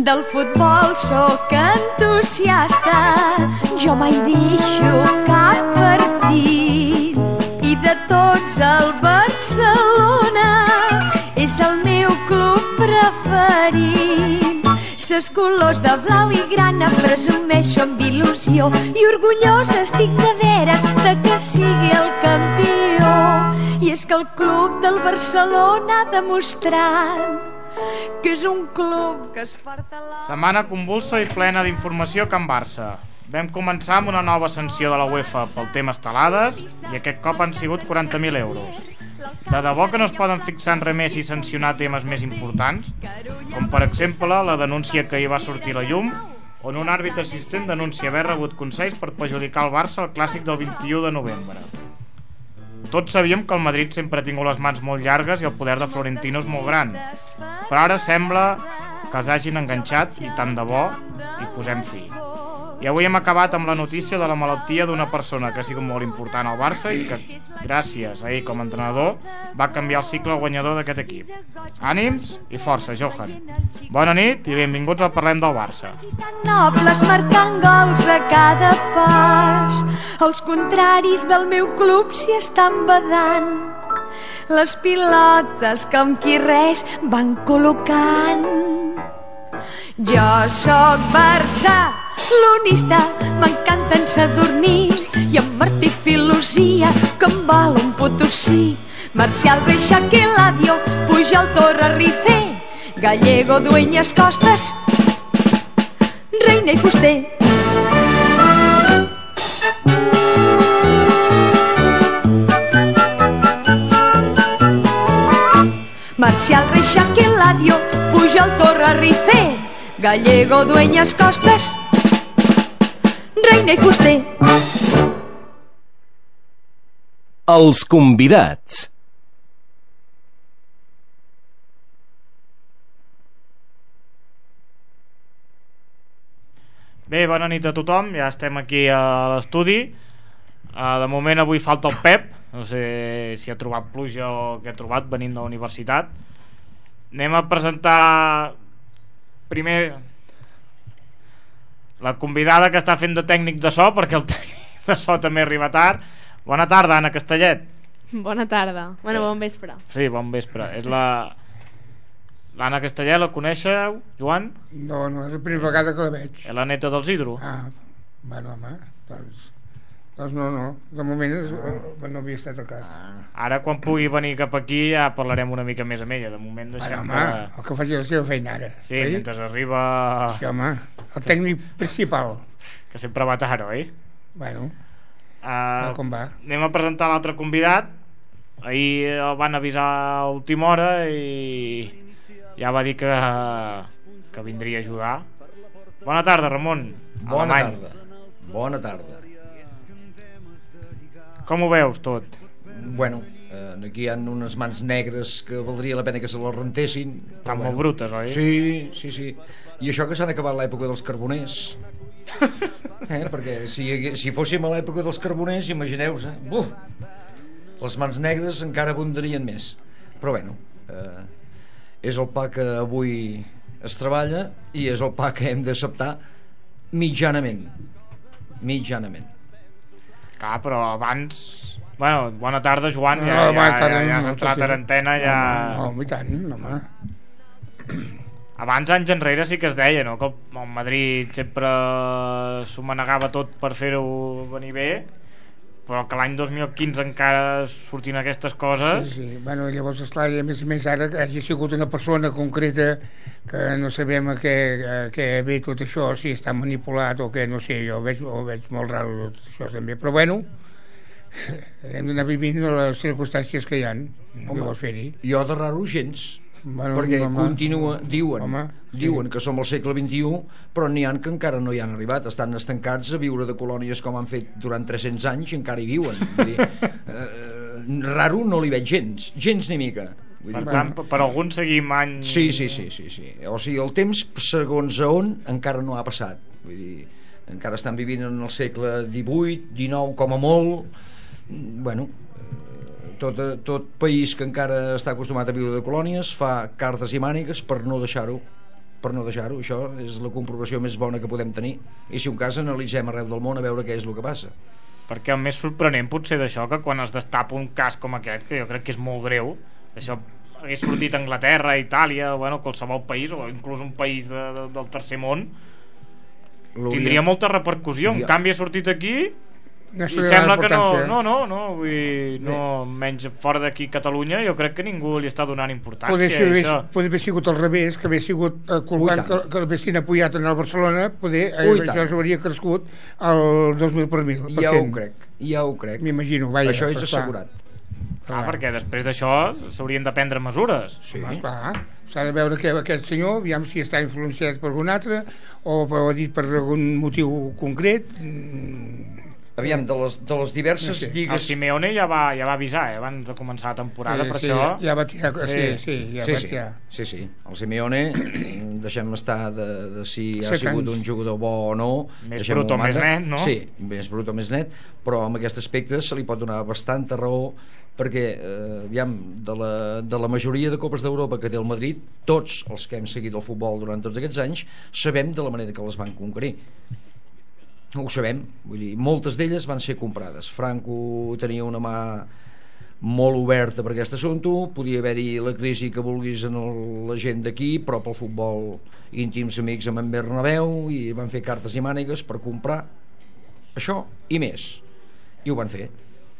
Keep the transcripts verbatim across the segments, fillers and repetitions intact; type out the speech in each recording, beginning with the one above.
Del futbol sóc entusiasta, jo mai deixo cap partit. I de tots el Barcelona és el meu club preferit. Ses colors de blau i grana presumeixo amb il·lusió i orgullosa estic de veres de que sigui el campió. I és que el club del Barcelona ha demostrat que és un club que es porta la... Setmana convulsa i plena d'informació a Can Barça. Vam començar amb una nova sanció de la UEFA pel tema estelades i aquest cop han sigut quaranta mil euros. De debò que no es poden fixar en res més i sancionar temes més importants? Com per exemple la denúncia que hi va sortir a la llum, on un àrbitre assistent denuncia haver rebut consells per perjudicar el Barça al clàssic del vint-i-u de novembre. Tots sabíem que el Madrid sempre ha tingut les mans molt llargues i el poder de Florentino és molt gran, però ara sembla que els hagin enganxat i tant de bo hi posem fi. I avui hem acabat amb la notícia de la malaltia d'una persona que ha sigut molt important al Barça i que, gràcies a ell com a entrenador, va canviar el cicle guanyador d'aquest equip. Ànims i força, Johan. Bona nit i benvinguts al Parlem del Barça. Nobles marcant gols a cada pas, els contraris del meu club s'hi estan badant. Les pilotes que amb qui res van col·locant. Jo sóc barcelonista, m'encanten Sadurní i en Martí Filosia, que em val un Potosí. Marcial, Reixac i Eladio, Pujol, Torra, Rifé, Gallego, Dueñas, Costas, Reina i Fuster. Marcial, Reixac i Eladio, Pujol, Torra, Rifé, Gallego, Dueñas, Costas, Reina i Fuster. Els convidats. Bé, bona nit a tothom, ja estem aquí a l'estudi. Uh, de moment avui falta el Pep, no sé si ha trobat pluja o què ha trobat venint de la universitat. Anem a presentar primer la convidada que està fent de tècnic de so, perquè el tècnic de so també arriba tard. Bona tarda, Anna Castellet. Bona tarda, bueno, bon vespre. Sí, bon vespre. És la l'Anna Castellet, la coneixeu, Joan? No, no, és la primera vegada que la veig. És la neta dels Hidro. Ah, bueno, home, doncs, doncs no, no, de moment és, no havia estat a cas. Ah. Ara quan pugui venir cap aquí ja parlarem una mica més amb ella. De moment deixem bueno, home, que... el que faci la seva feina ara. Sí, oi? mentre arriba... Sí, home, el tècnic principal. Que sempre va tard, oi? Bueno, uh, com va? Anem a presentar l'altre convidat. Ahir el van avisar a última hora i ja va dir que, que vindria a ajudar. Bona tarda, Ramon. Bona Alemany. tarda. Bona tarda. Com ho veus tot? Bueno, eh, aquí hi ha unes mans negres que valdria la pena que se les rentessin. Estan bueno. molt brutes, oi? Sí, sí, sí. I això que s'han acabat l'època dels carboners. eh, perquè si, si fóssim a l'època dels carboners, imagineu-vos, eh? Buf! Les mans negres encara abundarien més. Però bueno, eh, és el pa que avui es treballa i és el pa que hem d'acceptar mitjanament. Mitjanament. Clar, però abans... Bueno, bona tarda, Joan. Ja, No, ja, bona tarda, ja, ja has no, entrat sí. a l'antena. Ja... No, no, i tant, home. Abans, anys enrere, sí que es deia, no? Que el Madrid sempre s'ho manegava tot per fer-ho venir bé, però que l'any dos mil quinze encara sortint aquestes coses... Sí, sí. Bueno, llavors, esclar, i a més a més ara que hagi sigut una persona concreta que no sabem a què, a què ve tot això, si està manipulat o què, no sé, jo ho veig, ho veig molt raro tot això també, però bueno, hem d'anar vivint les circumstàncies que hi ha. Què vols fer-hi? Jo de raro gens. Bueno, perquè home, continua, diuen home, diuen sí. que som al segle vint-i-u, però n'hi ha que encara no hi han arribat, estan estancats a viure de colònies com han fet durant tres-cents anys i encara hi viuen. Vull dir, eh, raro no li veig gens, gens ni mica. Vull Per dir, tant, per alguns seguim anys... sí, sí, sí, sí, sí. O sigui, el temps segons a on encara no ha passat. Vull dir, encara estan vivint en el segle divuit, dinou com a molt. Bueno, tot, tot país que encara està acostumat a viure de colònies fa cartes i mànigues per no deixar-ho per no deixar-ho. Això és la comprovació més bona que podem tenir, i si un cas analitzem arreu del món a veure què és el que passa. Perquè el més sorprenent potser d'això, que quan es destapa un cas com aquest, que jo crec que és molt greu, això hagués sortit a Anglaterra, a Itàlia, bueno, qualsevol país, o inclús un país de, de, del tercer món, tindria molta repercussió. En canvi ha sortit aquí No i sembla que no, no, no, no, vull dir, no, menys fora d'aquí Catalunya, jo crec que ningú li està donant importància. Poder a haver, això. poder haver sigut al revés, que haver sigut eh, colgant, que, que l'haguessin apoyat en el Barcelona, poder, eh, això s'hauria crescut al dos mil per mil. Ja ho crec, ja ho crec. M'imagino, vaja. Això és assegurat. Ah, perquè després d'això s'haurien de prendre mesures. Sí. Ah, clar, s'ha de veure que aquest senyor, aviam si està influenciat per algun altre, o ho ha dit per algun motiu concret. Aviam, de les, de les diverses Sí, sí. lligues... El Simeone ja va, ja va avisar, eh, abans de començar la temporada, per sí, això... ja va tirar, sí, sí, ja sí, va sí, tirar. sí, sí. El Simeone, deixem estar de, de si ha Set sigut anys. un jugador bo o no. Més deixem-ho brut o a més banda. net, no? Sí, més brut o més net, però en aquest aspecte se li pot donar bastanta raó, perquè eh, aviam, de, la, de la majoria de Copes d'Europa que té el Madrid, tots els que hem seguit el futbol durant tots aquests anys sabem de la manera que les van conquerir. Ho sabem, vull dir, moltes d'elles van ser comprades. Franco tenia una mà molt oberta per aquest assumpte, podia haver-hi la crisi que vulguis en el, la gent d'aquí, però pel futbol íntims amics amb en Bernabéu, i van fer cartes i mànigues per comprar això i més, i ho van fer.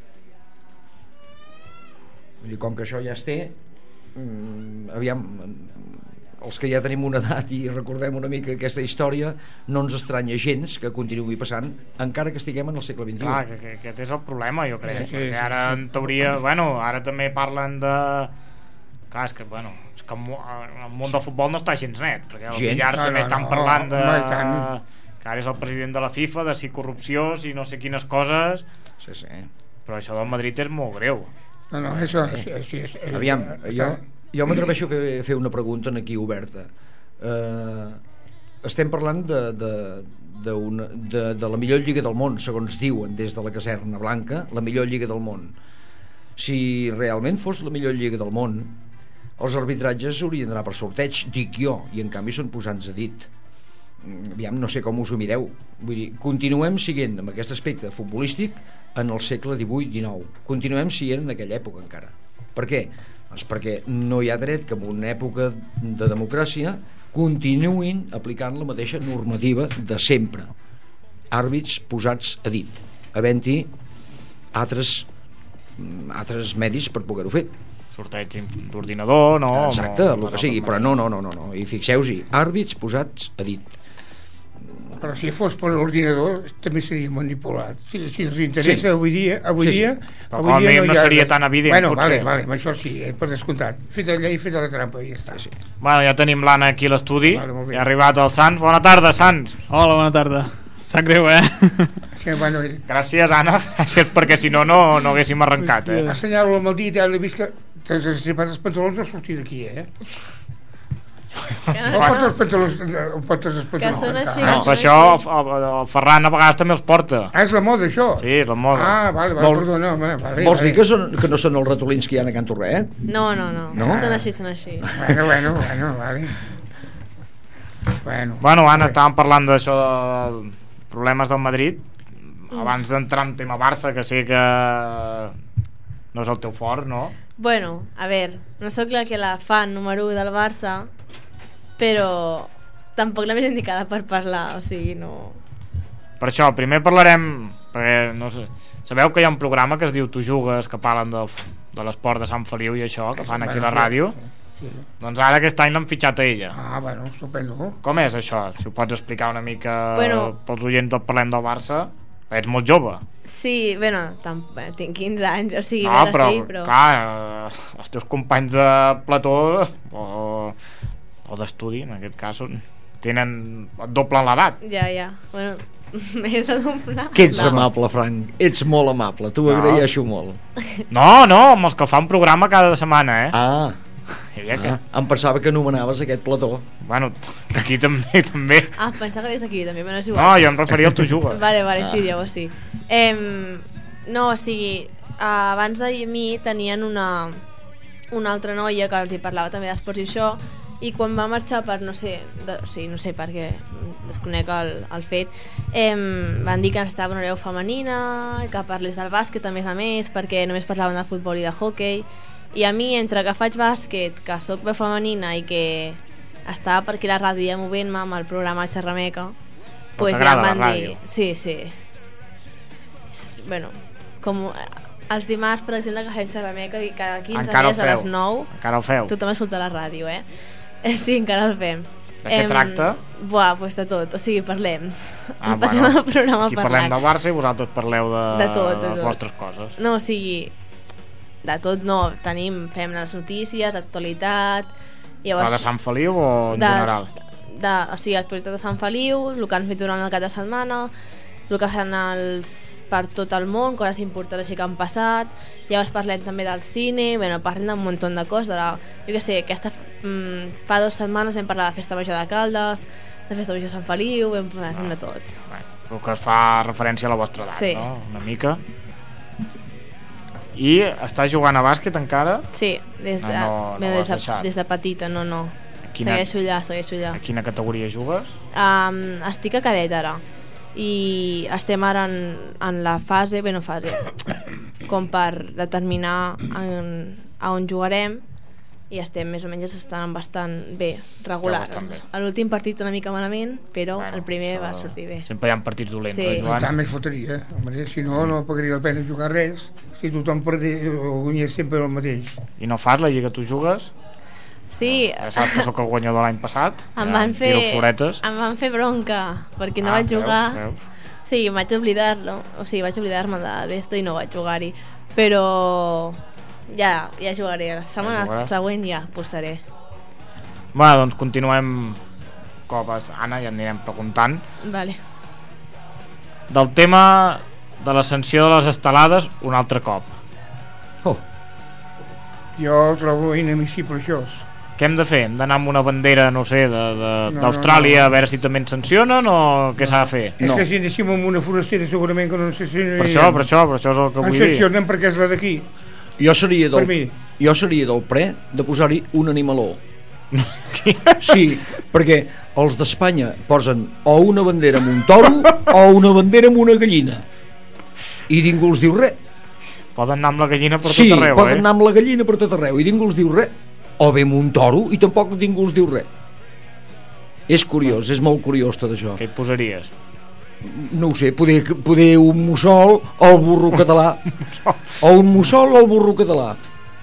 Vull dir, com que això ja es té, mmm, aviam, els que ja tenim una edat i recordem una mica aquesta història, no ens estranya gens que continuï passant, encara que estiguem en el segle vint-i-u. Clar, que, que aquest és el problema, jo crec, Sí, sí, perquè sí. ara en teoria, bueno, ara també parlen de... Clar, és que, bueno, és que el mo- el món del futbol no està gens net, perquè el Gens. billar No, també no, estan no, parlant de... home, i tant. que ara és el president de la FIFA, de si corrupció, si no sé quines coses, Sí, sí. però això del Madrid és molt greu. No, no, això... Sí, sí, sí, Aviam, està- jo, jo m'atreveixo a fer, fer una pregunta aquí oberta. Uh, estem parlant de, de, de, una, de, de la millor lliga del món, segons diuen des de la caserna blanca, la millor lliga del món. Si realment fos la millor lliga del món, els arbitratges haurien d'anar per sorteig, dic jo, i en canvi són posats a dit. Aviam, no sé com us ho mireu. Vull dir, continuem siguent amb aquest aspecte futbolístic en el segle divuit dinou. Continuem siguent en aquella època encara. Per què? Doncs perquè no hi ha dret que en una època de democràcia continuïn aplicant la mateixa normativa de sempre. Àrbits posats a dit, havent-hi altres, altres medis per poder-ho fer. Sorteig d'ordinador, no? Exacte, Amb- el que sigui, però no, no, no, no, no. I fixeu-hi, àrbits posats a dit. Però si fos per l'ordinador també seria manipulat. Si, si els interessa Sí. avui dia, avui Sí, sí. dia, Però avui com a dia mínim no hi ha- seria tan evident, Bueno, potser. vale, vale, amb això sí, eh, per descomptat. Feta la llei, feta la trampa, i ja està. Sí, sí. Bueno, ja tenim l'Anna aquí a l'estudi, Vale, molt bé. ja ha arribat el Sans. Bona tarda, Sans. Hola, bona tarda. Sap greu, eh? Sí, bueno, Gràcies, Anna, gràcies, perquè si no, no, no haguéssim arrencat, eh? assenyalo amb el dit, ja l'he vist que t'has estripat els pantalons no sortir d'aquí, eh? Que No no, portes els pantalons, no portes els que pantalons. són així. No, que per són això així. el, el, el Ferran a vegades també els porta. Ah, és la moda, això? Sí, és la moda. Ah, vale, vale, Vols- perdona, home, vale. Vols vale. dir que, són, que no són els ratolins que hi ha a Can Torret? No, no, no, No? Són així, són així. Bueno, bueno, bueno, vale. Bueno, Bueno, Anna, estàvem parlant d'això de problemes del Madrid. Abans d'entrar en tema Barça, que sé que no és el teu fort, no? Bueno, a veure, no sóc la que la fan número u del Barça, però tampoc la més indicada per parlar, o sigui, no... Per això, primer parlarem, perquè no sé, sabeu que hi ha un programa que es diu Tu jugues, que parlen de, de l'esport de Sant Feliu i això, que fan aquí a la ràdio. Sí. Doncs ara aquest any l'han fitxat a ella. Ah, bueno, estupendo. Com és això? Si ho pots explicar una mica Bueno. pels oients del Parlem del Barça. Ets molt jove. Sí, bueno, tam... bé, tinc quinze anys, o sigui, No, mira, però, sí, però... clar, eh, els teus companys de plató o, o d'estudi, en aquest cas, són- tenen et doblen l'edat. Ja, ja, bueno, m'he de doblar. Que ets No. amable, Frank. Ets molt amable. T'ho No. agraeixo molt. No, no, amb els que fan programa cada setmana, eh? Ah, Hi havia que... ah, em pensava que anomenaves aquest plató. Bueno, aquí també, també. Ah, pensava que deies aquí també, però no és No, igual. jo em referia al Tu jugues. Vale, vale, sí, Ah. llavors sí. Em, no, o sigui, abans de mi tenien una, una altra noia que els hi parlava també d'esports i això, i quan va marxar per no sé, de, o sigui, no sé perquè desconec el, el fet, eh, van dir que necessitava una veu femenina, que parlés del bàsquet a més a més, perquè només parlaven de futbol i de hoquei, i a mi, entre que faig bàsquet, que sóc veu femenina i que estava per aquí a la ràdio ja movent-me amb el programa Xerrameca, pues ja em van dir... Sí, sí. És, bueno, com els dimarts, per exemple, que fem Xerrameca i cada quinze encara dies a les nou... Encara el feu? Tothom escolta la ràdio, eh? Sí, encara el fem. De què tracta? Buah, pues de tot, o sigui, parlem. Ah, Passem bueno, el programa aquí parlant. parlem del Barça i vosaltres parleu de, de, tot, de, de les tot. vostres coses. No, o sigui, de tot no, tenim, fem les notícies, actualitat... Llavors, de Sant Feliu o en de, general? De, o sigui, actualitat de Sant Feliu, el que han fet durant el cap de setmana, el que fan els, per tot el món, coses importants així que han passat. Llavors parlem també del cine, bueno, parlem d'un munt de coses, de la, jo què sé, aquesta, mm, fa dues setmanes vam parlar de Festa Major de Caldes, de Festa Major de Sant Feliu, vam parlar ah, de tot. Bueno, el que fa referència a la vostra edat, sí. No? Una mica. I estàs jugant a bàsquet encara? Sí, des de, no, no, no des, de des de petita, no, no. Quina, segueixo allà, segueixo allà. A quina categoria jugues? Um, estic a cadet ara. I estem ara en, en la fase, bé, no fase, com per determinar en, a on jugarem, i estem més o menys estan bastant bé, regulars. Bastant bé. L'últim partit una mica malament, però bueno, el primer va sortir bé. Sempre hi ha partits dolents, sí. eh, Joan? Tant més fotria, home, si no, no pagaria la pena jugar res, si tothom perdés o guanyés sempre el mateix. I no fas la lliga, tu jugues? Sí. Ja saps que sóc el guanyador l'any passat. Em ja van fer, em van fer bronca, perquè no ah, vaig jugar. Veus, veus. Sí, vaig oblidar-lo, o sigui, vaig oblidar-me d'esto i no vaig jugar-hi, però ja, ja jugaré, la setmana ja següent ja apostaré. Bueno, doncs continuem copes, Anna, ja anirem preguntant. Vale. Del tema de la sanció de les estelades, un altre cop. Oh. Jo trobo inadmissible això. Què hem de fer? Hem d'anar amb una bandera, no sé, d'Austràlia no, no, no. a veure si també ens sancionen o què no. s'ha de fer? És no. que si anéssim amb una forastera segurament que no ens sancionen. Per això, per això, per això és el que vull dir. Ens sancionen perquè és la d'aquí. Jo seria del, jo seria del pre de posar-hi un animaló. Sí, perquè els d'Espanya posen o una bandera amb un toro o una bandera amb una gallina i ningú els diu res. Poden anar amb la gallina per sí, tot arreu, eh? Sí, poden eh? anar amb la gallina per tot arreu i ningú els diu res. O bé amb un toro i tampoc ningú els diu res. És curiós, és molt curiós tot això. Què hi posaries? No ho sé, poder, poder un mussol o el burro català. O un mussol o el burro català.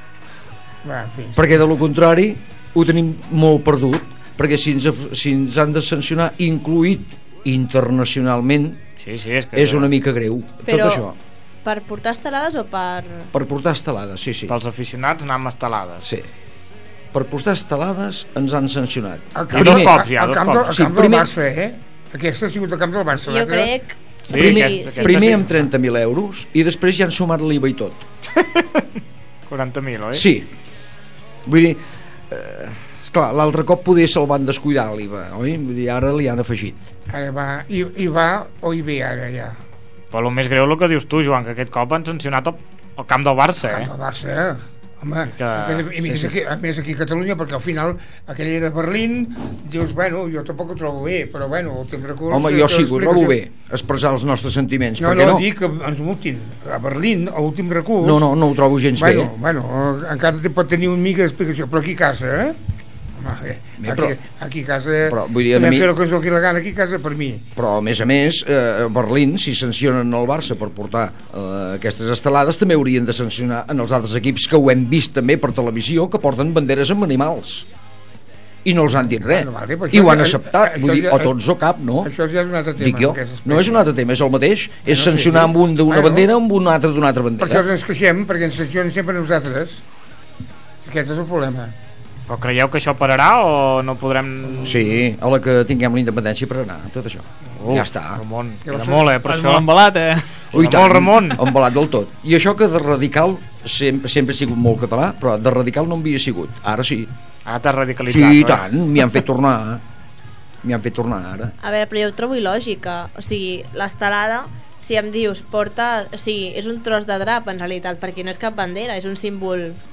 Va, en fi. Perquè de lo contrari ho tenim molt perdut, perquè si ens, si ens han de sancionar incluït internacionalment sí, sí, és, que és una mica greu. Però tot això. Per portar estelades o per... Per portar estelades, sí, sí. Pels aficionats anar amb estelades. Sí. Per portar estelades ens han sancionat. El camp, dos cops ja, dos cops. cops. El sí, camp primer... del Barça, eh? Aquesta ha sigut el camp del Barça. Jo crec... Sí, primer aquesta, aquesta primer sí. amb trenta mil euros i després ja han sumat l'I V A i tot. quaranta mil, oi? Sí. Vull dir, eh, esclar, l'altre cop poder se'l van descuidar l'I V A, oi? Vull dir, ara li han afegit. Ara va, i, i va o hi ve ara ja. Però el més greu és el que dius tu, Joan, que aquest cop han sancionat el, el camp del Barça, eh? El camp del Barça, eh? Home, que... i més, sí, sí. Aquí, a més aquí a Catalunya, perquè al final aquell era Berlín, dius, bueno, jo tampoc ho trobo bé, però bueno, el temps recurs... Home, jo sí que ho trobo bé, expressar els nostres sentiments, no, per què no? no? No, dic que ens multin a Berlín, a l'últim recurs... No, no, no ho trobo gens bueno, bé. Bueno, encara te pot tenir una mica d'explicació, però aquí a casa, eh? Home, eh, bé, aquí, però, aquí a casa... Però, vull dir, a podem mi... fer el que és el que la gana aquí a casa per mi. Però, a més a més, eh, a Berlín, si sancionen el Barça per portar eh, aquestes estelades, també haurien de sancionar en els altres equips que ho hem vist també per televisió, que porten banderes amb animals. I no els han dit res. Bueno, vale, I ho han acceptat. Vull dir, o tots o cap, no? Això ja és un altre tema. Dic jo. No és un altre tema, és el mateix. No, és sancionar sí, amb un d'una bueno, bandera amb un altre d'una altra bandera. Per això ens queixem, perquè ens sancionen sempre nosaltres. Aquest és el problema. Però creieu que això pararà o no podrem... Sí, a la que tinguem la independència per anar, tot això. Uh, ja està. Ramon, queda molt, eh, per Has això. molt embalat, eh? Ui, tant, molt, Ramon. Embalat del tot. I això que de radical sempre, sempre he sigut molt català, però de radical no en havia sigut. Ara sí. Ara t'has radicalitzat, sí, no? tant, m'hi han fet tornar. M'hi han fet tornar ara. A veure, però jo ho trobo il·lògica. O sigui, l'estelada, si em dius, porta... O sigui, és un tros de drap, en realitat, perquè no és cap bandera, és un símbol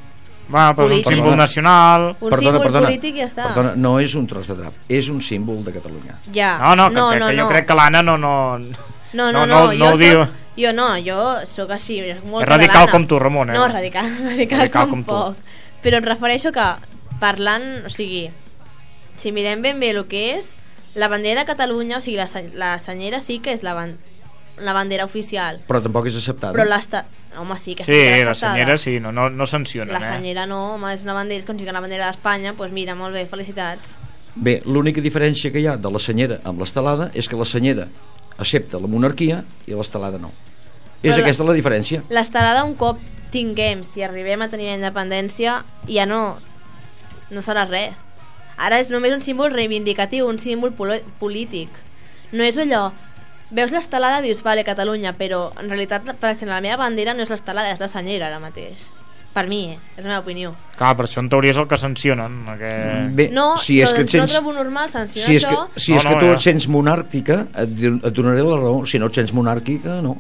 Va, però és un polític. símbol nacional. Un Perdona, símbol perdona, polític i ja està. Perdona, no és un tros de drap, és un símbol de Catalunya. Ja. No, no, que, no, que, no, que jo no. crec que l'Anna no... no... No, no, no, no, no, jo, no ho diu. soc, jo no, jo sóc així, molt És radical catalana. com tu, Ramon, eh? No, radical, radical, Radical com, com tu. poc. Però em refereixo que, parlant, o sigui, si mirem ben bé el que és, la bandera de Catalunya, o sigui, la, se- la senyera sí que és la, ban la bandera oficial. Però tampoc és acceptada. Però l'esta... Home, sí, que Sí, que la acceptada. senyera sí, no, no, no sancionen, La eh? senyera no, home, és una bandera, és com si que la bandera d'Espanya, doncs pues mira, molt bé, felicitats. Bé, l'única diferència que hi ha de la senyera amb l'estelada és que la senyera accepta la monarquia i l'estelada no. És Però la- aquesta la diferència. L'estelada un cop tinguem, si arribem a tenir la independència, ja no, no serà res. Ara és només un símbol reivindicatiu, un símbol polo- polític. No és allò... Veus l'estelada i dius, vale, Catalunya, però en realitat, per exemple, la meva bandera no és l'estelada, és la senyera ara mateix. Per mi, eh? És la meva opinió. Clar, per això en teoria és el que sancionen. Que... Bé, No, si és no, que et sents... no trobo normal sancionar si és que, això. si No, és que no, tu ja. et sents monàrquica, et, di- et donaré la raó. Si no et sents monàrquica, no.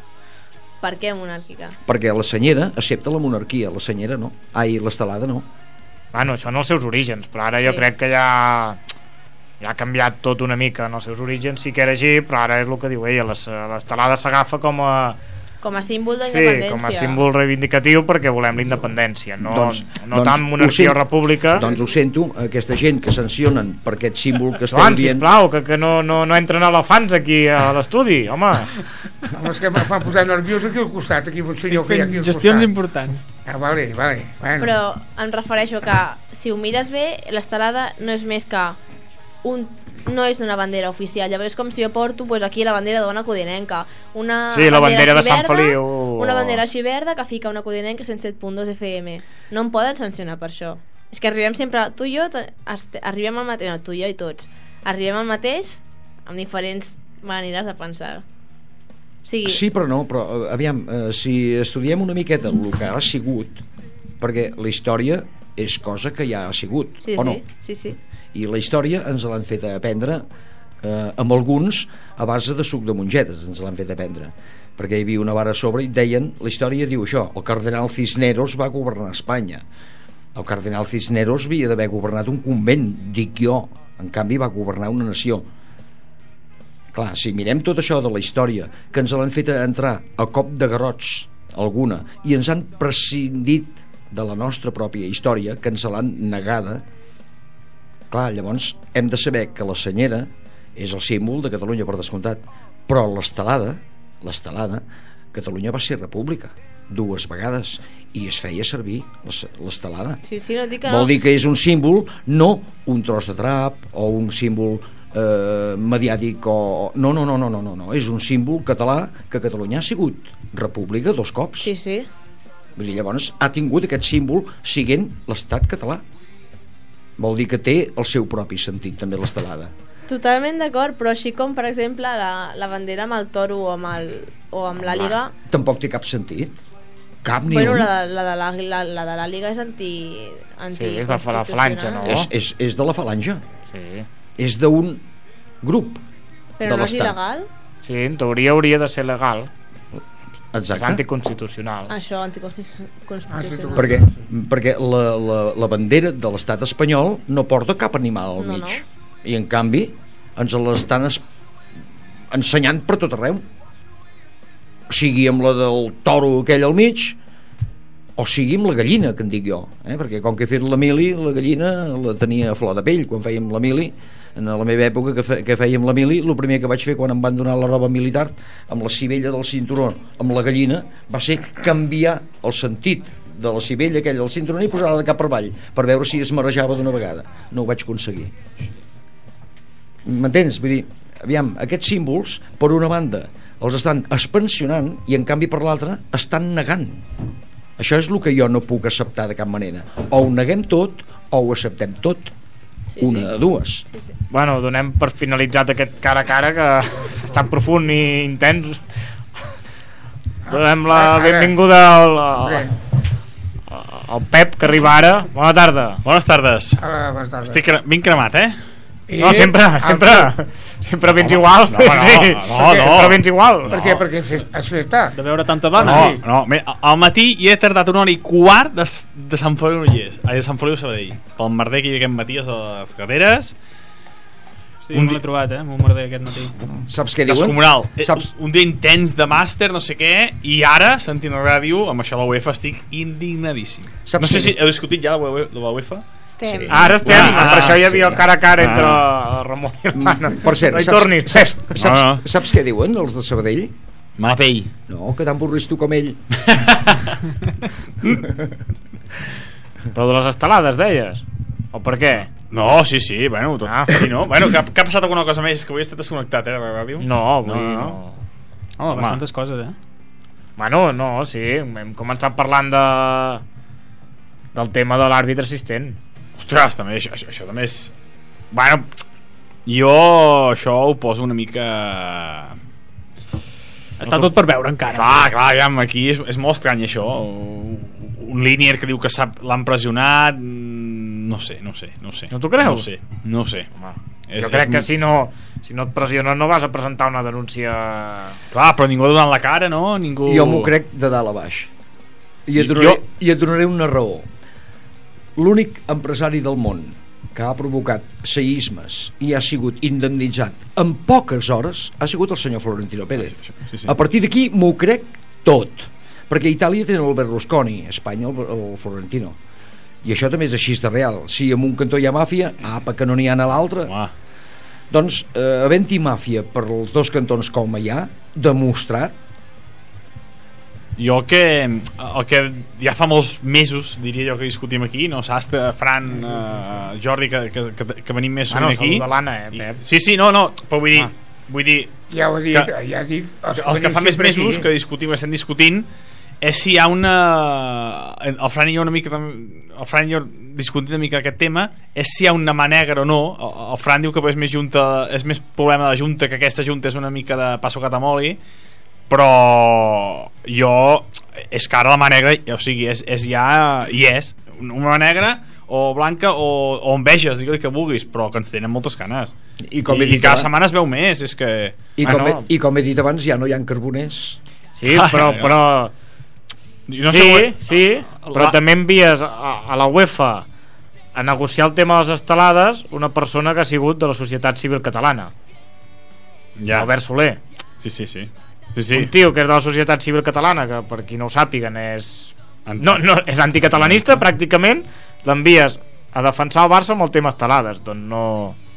Per què monàrquica? Perquè la senyera accepta la monarquia, la senyera no. Ai, l'estelada no. Bueno, això en els seus orígens, però ara sí. jo Sí. crec que ja... ja ha canviat tot una mica. En els seus orígens sí que era així, però ara és el que diu ella, les- l'estelada s'agafa com a... Com a símbol Sí, d'independència. com a símbol reivindicatiu perquè volem la independència, no, Doncs- no doncs tant ho monarquia o sento. república. Doncs ho sento, aquesta gent que sancionen per aquest símbol que esteu Joan, dient... sisplau, que, que no, no, no entren elefants aquí a l'estudi, home. Home, és que em fa posar nerviós aquí al costat, aquí un senyor que hi ha aquí al Gestions costat. importants. Ah, vale, vale. Bueno. Però em refereixo que, si ho mires bé, l'estelada no és més que un no és una bandera oficial. Llavors és com si jo porto pues, aquí la bandera d'una codinenca, una Sí, la bandera de així Sant verda, Feliu. una bandera així verda que fica una codinenca cent set punt dos F M. No em poden sancionar per això. És que arribem sempre, tu i jo te- este- arribem al mateix, no, tu i jo i tots arribem al mateix amb diferents maneres de pensar. O sigui, Sí, però no, però eh, aviam, eh, si estudiem una miqueta el que ha sigut, perquè la història és cosa que ja ha sigut, sí, o no? sí, sí, sí. I la història ens l'han fet aprendre eh, amb alguns a base de suc de mongetes ens l'han fet aprendre, perquè hi havia una vara a sobre i et deien, la història diu això, el cardenal Cisneros va governar Espanya. El cardenal Cisneros havia d'haver governat un convent, dic jo, en canvi va governar una nació. Clar, si mirem tot això de la història, que ens l'han fet entrar a cop de garrots alguna, i ens han prescindit de la nostra pròpia història, que ens l'han negada, clar, llavors hem de saber que la senyera és el símbol de Catalunya, per descomptat, però l'estelada, l'estelada, Catalunya va ser república dues vegades i es feia servir l'es- l'estelada. Sí, sí, no dic que no. Vol dir que és un símbol, no un tros de drap o un símbol eh, mediàtic o... No, no, no, no, no, no, no, és un símbol català que Catalunya ha sigut república dos cops. Sí, sí. Vull dir, llavors ha tingut aquest símbol siguent l'estat català. Vol dir que té el seu propi sentit també l'estelada. Totalment d'acord, però així com, per exemple, la, la bandera amb el toro o amb, el, o amb l'àliga... Tampoc té cap sentit. Cap ni Bueno, un. la, de- la, de la, la, la de l'àliga és anti... anti Sí, és de la falange, no? És, és, és de la falange. Sí. És d'un grup Però de no és l'Estat. il·legal? Sí, en teoria hauria de ser legal. És Exacte. anticonstitucional. Això, Ah, anticonstitucional. sí, tu. Perquè, perquè la, la, la bandera de l'estat espanyol no porta cap animal al No, mig. no. I en canvi ens l'estan es... ensenyant per tot arreu. O sigui amb la del toro aquell al mig, o sigui amb la gallina, que en dic jo, eh? Perquè com que he fet la mili, la gallina la tenia a flor de pell quan fèiem la mili. En la meva època que, fe, que fèiem la mili, el primer que vaig fer quan em van donar la roba militar amb la civella del cinturó amb la gallina va ser canviar el sentit de la civella aquella del cinturó i posar-la de cap per avall per veure si es marejava d'una vegada. No ho vaig aconseguir. M'entens? Vull dir, aviam, aquests símbols per una banda els estan expansionant i en canvi per l'altra estan negant. Això és el que jo no puc acceptar de cap manera. O ho neguem tot o ho acceptem tot. Sí, Una sí. de dues. Sí, sí. Bueno, donem per finalitzat aquest cara a cara que és tan profund i intens. Donem la Ara- ara- benvinguda al, al, Bé, al Pep, que arriba ara. Bona tarda. Bones tardes. ara, bones tardes. Estic cre ben cremat, eh? No, sempre, sempre, sempre vens igual. no, no, sí, no, no. sempre vens igual. Per què? Perquè has- has fet tard. De veure tanta dona? Sí. No, no, mira, al matí hi he tardat una hora i quart de, de Sant Feliu Granollers, ai, de Sant Feliu Sabadell, pel merder que hi havia aquest matí a les carreteres. Hosti, un no l'he trobat, eh, un merder aquest matí. Saps què diuen? Descomunal. Eh, Saps? Un dia intens de màster, no sé què, i ara, sentint la ràdio, amb això de la UEFA estic indignadíssim. Saps No sé què? si heu discutit ja de la- de la UEFA? Estem. Sí. Ara estem, Ah, per això hi havia sí. cara a cara Ah. entre el Ramon i l'Anna. Per cert, no hi saps, tornis. saps, saps, No, no. saps què diuen els de Sabadell? Mala pell. No, que tan burris tu com ell. Però de les estelades, deies? O per què? No, sí, sí, bueno, tot, Ah. sí, no? Bueno, que, que ha passat alguna cosa més, que avui he estat desconnectat, eh, de la ràdio? No, avui No, no. no. no. Home, Home. bastantes coses, eh? Bueno, no, sí, hem començat parlant de... del tema de l'àrbitre assistent. Ostres, també, això, això, això també és... Bueno, jo això ho poso una mica... Està tot per veure encara. Clar, clar, aviam, aquí és, és molt estrany això. Un línier que diu que sap l'han pressionat... No sé, no sé, no sé. No t'ho creus? No sé, no sé. Home, És- jo crec és- que si no, si no et pressionen no vas a presentar una denúncia... Clar, però ningú ha donat la cara, no? Ningú... Jo m'ho crec de dalt a baix. I et I- donaré, jo- i et donaré una raó. L'únic empresari del món que ha provocat seismes i ha sigut indemnitzat en poques hores ha sigut el senyor Florentino Pérez. Sí, sí. A partir d'aquí m'ho crec tot, perquè a Itàlia tenen el Berlusconi, a Espanya el, el Florentino, i això també és així de real. Si en un cantó hi ha màfia, apa que no n'hi ha a l'altre. Home, Doncs eh, havent-hi màfia per els dos cantons com hi ha, demostrat, jo el que, el que ja fa molts mesos, diria jo, que discutim aquí, no? Sastre, Fran, eh, Jordi, que, que, que, que venim més Ah, no, sovint aquí. saluda l'Anna, eh, Pep. I, sí, sí, no, no, però vull dir, Ah. vull dir Ja ho he dit, Que- ja he dit. els que fa més mesos que discutim, que estem discutint, és si hi ha una... El Fran i jo una mica també- el Fran i jo discutint una mica aquest tema, és si hi ha una mà negra o no. El, el Fran diu que és més junta, és més problema de la junta, que aquesta junta és una mica de passo catamoli, però jo és que ara la mà negra, o sigui, és, és ja hi és una mà negra o blanca o, o enveges, digue-li que vulguis, però que ens tenen moltes canes i com he i, i dit cada abans- setmana es veu més, és que i com, Bueno. he, i com he dit abans, ja no hi ha carboners. Sí, Clar, però, ja. però no sí, sé, sí, però La- també envies a, a la UEFA a negociar el tema de les estelades una persona que ha sigut de la societat civil catalana, ja. Albert Soler, Sí, sí, sí. Sí, sí. sí. un tio que és de la societat civil catalana, que per qui no ho sàpiguen és no, no, és anticatalanista pràcticament, l'envies a defensar el Barça amb el tema estelades, doncs no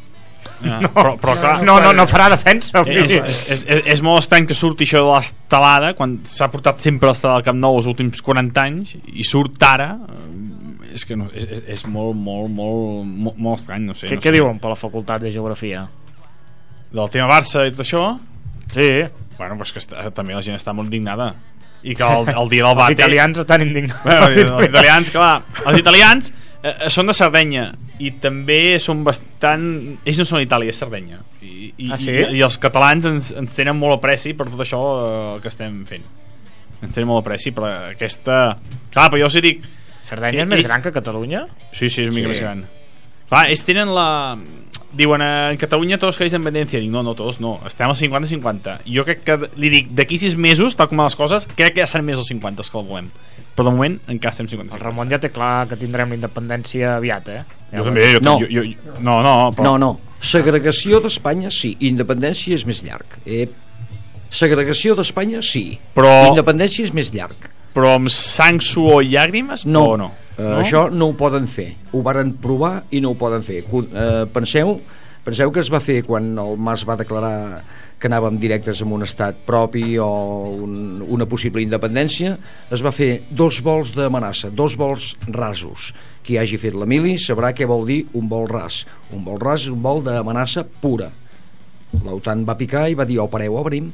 Ja, no, però, però clar, no, no, no farà defensa. vull és, dir. és, és, és, és molt estrany que surti això de l'estelada quan s'ha portat sempre l'estelada al Camp Nou els últims quaranta anys i surt ara, eh, és que no, és, és, és molt, molt, molt, molt, molt estrany, no sé. Què, no què sé. diuen per la facultat de geografia? Del tema Barça i tot això? Sí, Bueno, pues que està, també la gent està molt indignada i que el, el dia del els bate italians estan indignats. bueno, els, els italians, clar, els italians eh, són de Sardenya i també són bastant... Ells no són Itàlia, és Sardenya i, i, Ah, sí? i, i els catalans ens, ens tenen molt apreci per tot això eh, que estem fent, ens tenen molt apreci per aquesta... Clar, però jo us dic Sardenya és Eh, més ells- gran que Catalunya? sí, sí, és una mica Sí. més gran. Clar, ells tenen la... Diuen, eh, en Catalunya tots queréis independència. Dic, no, no, tots no, estem al cinquanta cinquanta. Jo crec que, li dic, d'aquí sis mesos, tal com van les coses, crec que ja seran més els cinquanta els que el volem. Però de moment encara estem cinquanta El cinquanta. Ramon ja té clar que tindrem la independència aviat, eh? Ja Jo ho també, jo, No. jo, jo, jo, no, no, però... No, no. Segregació d'Espanya, sí. Independència és més llarg. Eh? Segregació d'Espanya, sí. Però- Independència és més llarg. Però amb sang, suor i llàgrimes? No, O no? Eh, això no ho poden fer. Ho varen provar i no ho poden fer. Con- Eh, penseu, penseu que es va fer quan el Mas va declarar que anàvem directes amb un estat propi o un, una possible independència. Es va fer dos vols d'amenaça, dos vols rasos. Qui hagi fet la mili sabrà què vol dir un vol ras. Un vol ras és un vol d'amenaça pura. L'OTAN va picar i va dir o pareu o obrim.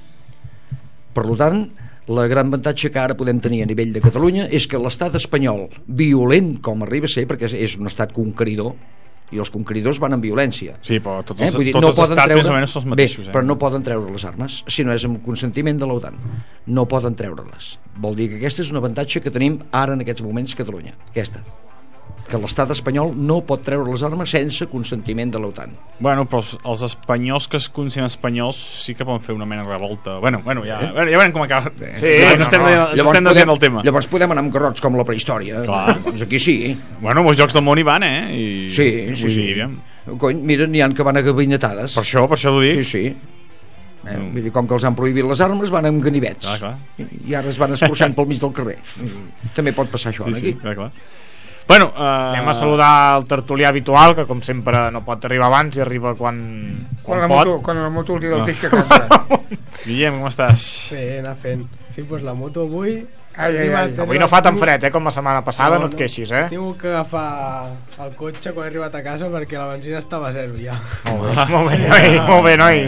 Per tant, la gran avantatge que ara podem tenir a nivell de Catalunya és que l'estat espanyol, violent com arriba a ser, perquè és, és un estat conqueridor, i els conqueridors van amb violència, Sí, però tots eh? els, Vull dir, tots no els poden estats treure... més o menys són els Bé, mateixos. però eh? no poden treure les armes si no és amb consentiment de l'OTAN. No poden treure-les. Vol dir que aquesta és un avantatge que tenim ara en aquests moments Catalunya. Aquesta. que l'estat espanyol no pot treure les armes sense consentiment de l'OTAN. Bueno, però els espanyols que es consideren espanyols sí que poden fer una mena de revolta. Bueno, bueno ja, eh? bueno, ja veurem com acaba. Sí, ja ens estem, no, no. Ens estem desviant del tema. Llavors podem anar amb garrots com la prehistòria. Clar. Doncs aquí sí. Bueno, els jocs del món hi van, eh? I, sí, sí, sí. Cony, mira, n'hi ha que van a gabinetades. Per això, per això ho dic. Sí, sí. Eh, vull dir, com que els han prohibit les armes, van amb ganivets. Clar, clar. I, I ara es van escorçant pel mig del carrer. També pot passar això, sí, aquí. Sí, clar, clar. Bueno, uh... anem a saludar el tertulià habitual, que com sempre no pot arribar abans i arriba quan, quan, quan la pot. moto, quan la moto li del no. deixa casa. Guillem, com estàs? Bé, anar fent. Sí, doncs la moto avui... Ai, ai, ai. Avui no fa tan fred, eh, com la setmana passada, no, no et queixis, eh? Tinc que agafar el cotxe quan he arribat a casa perquè la benzina estava a zero ja. Molt bé, molt bé, noi, molt bé, noi.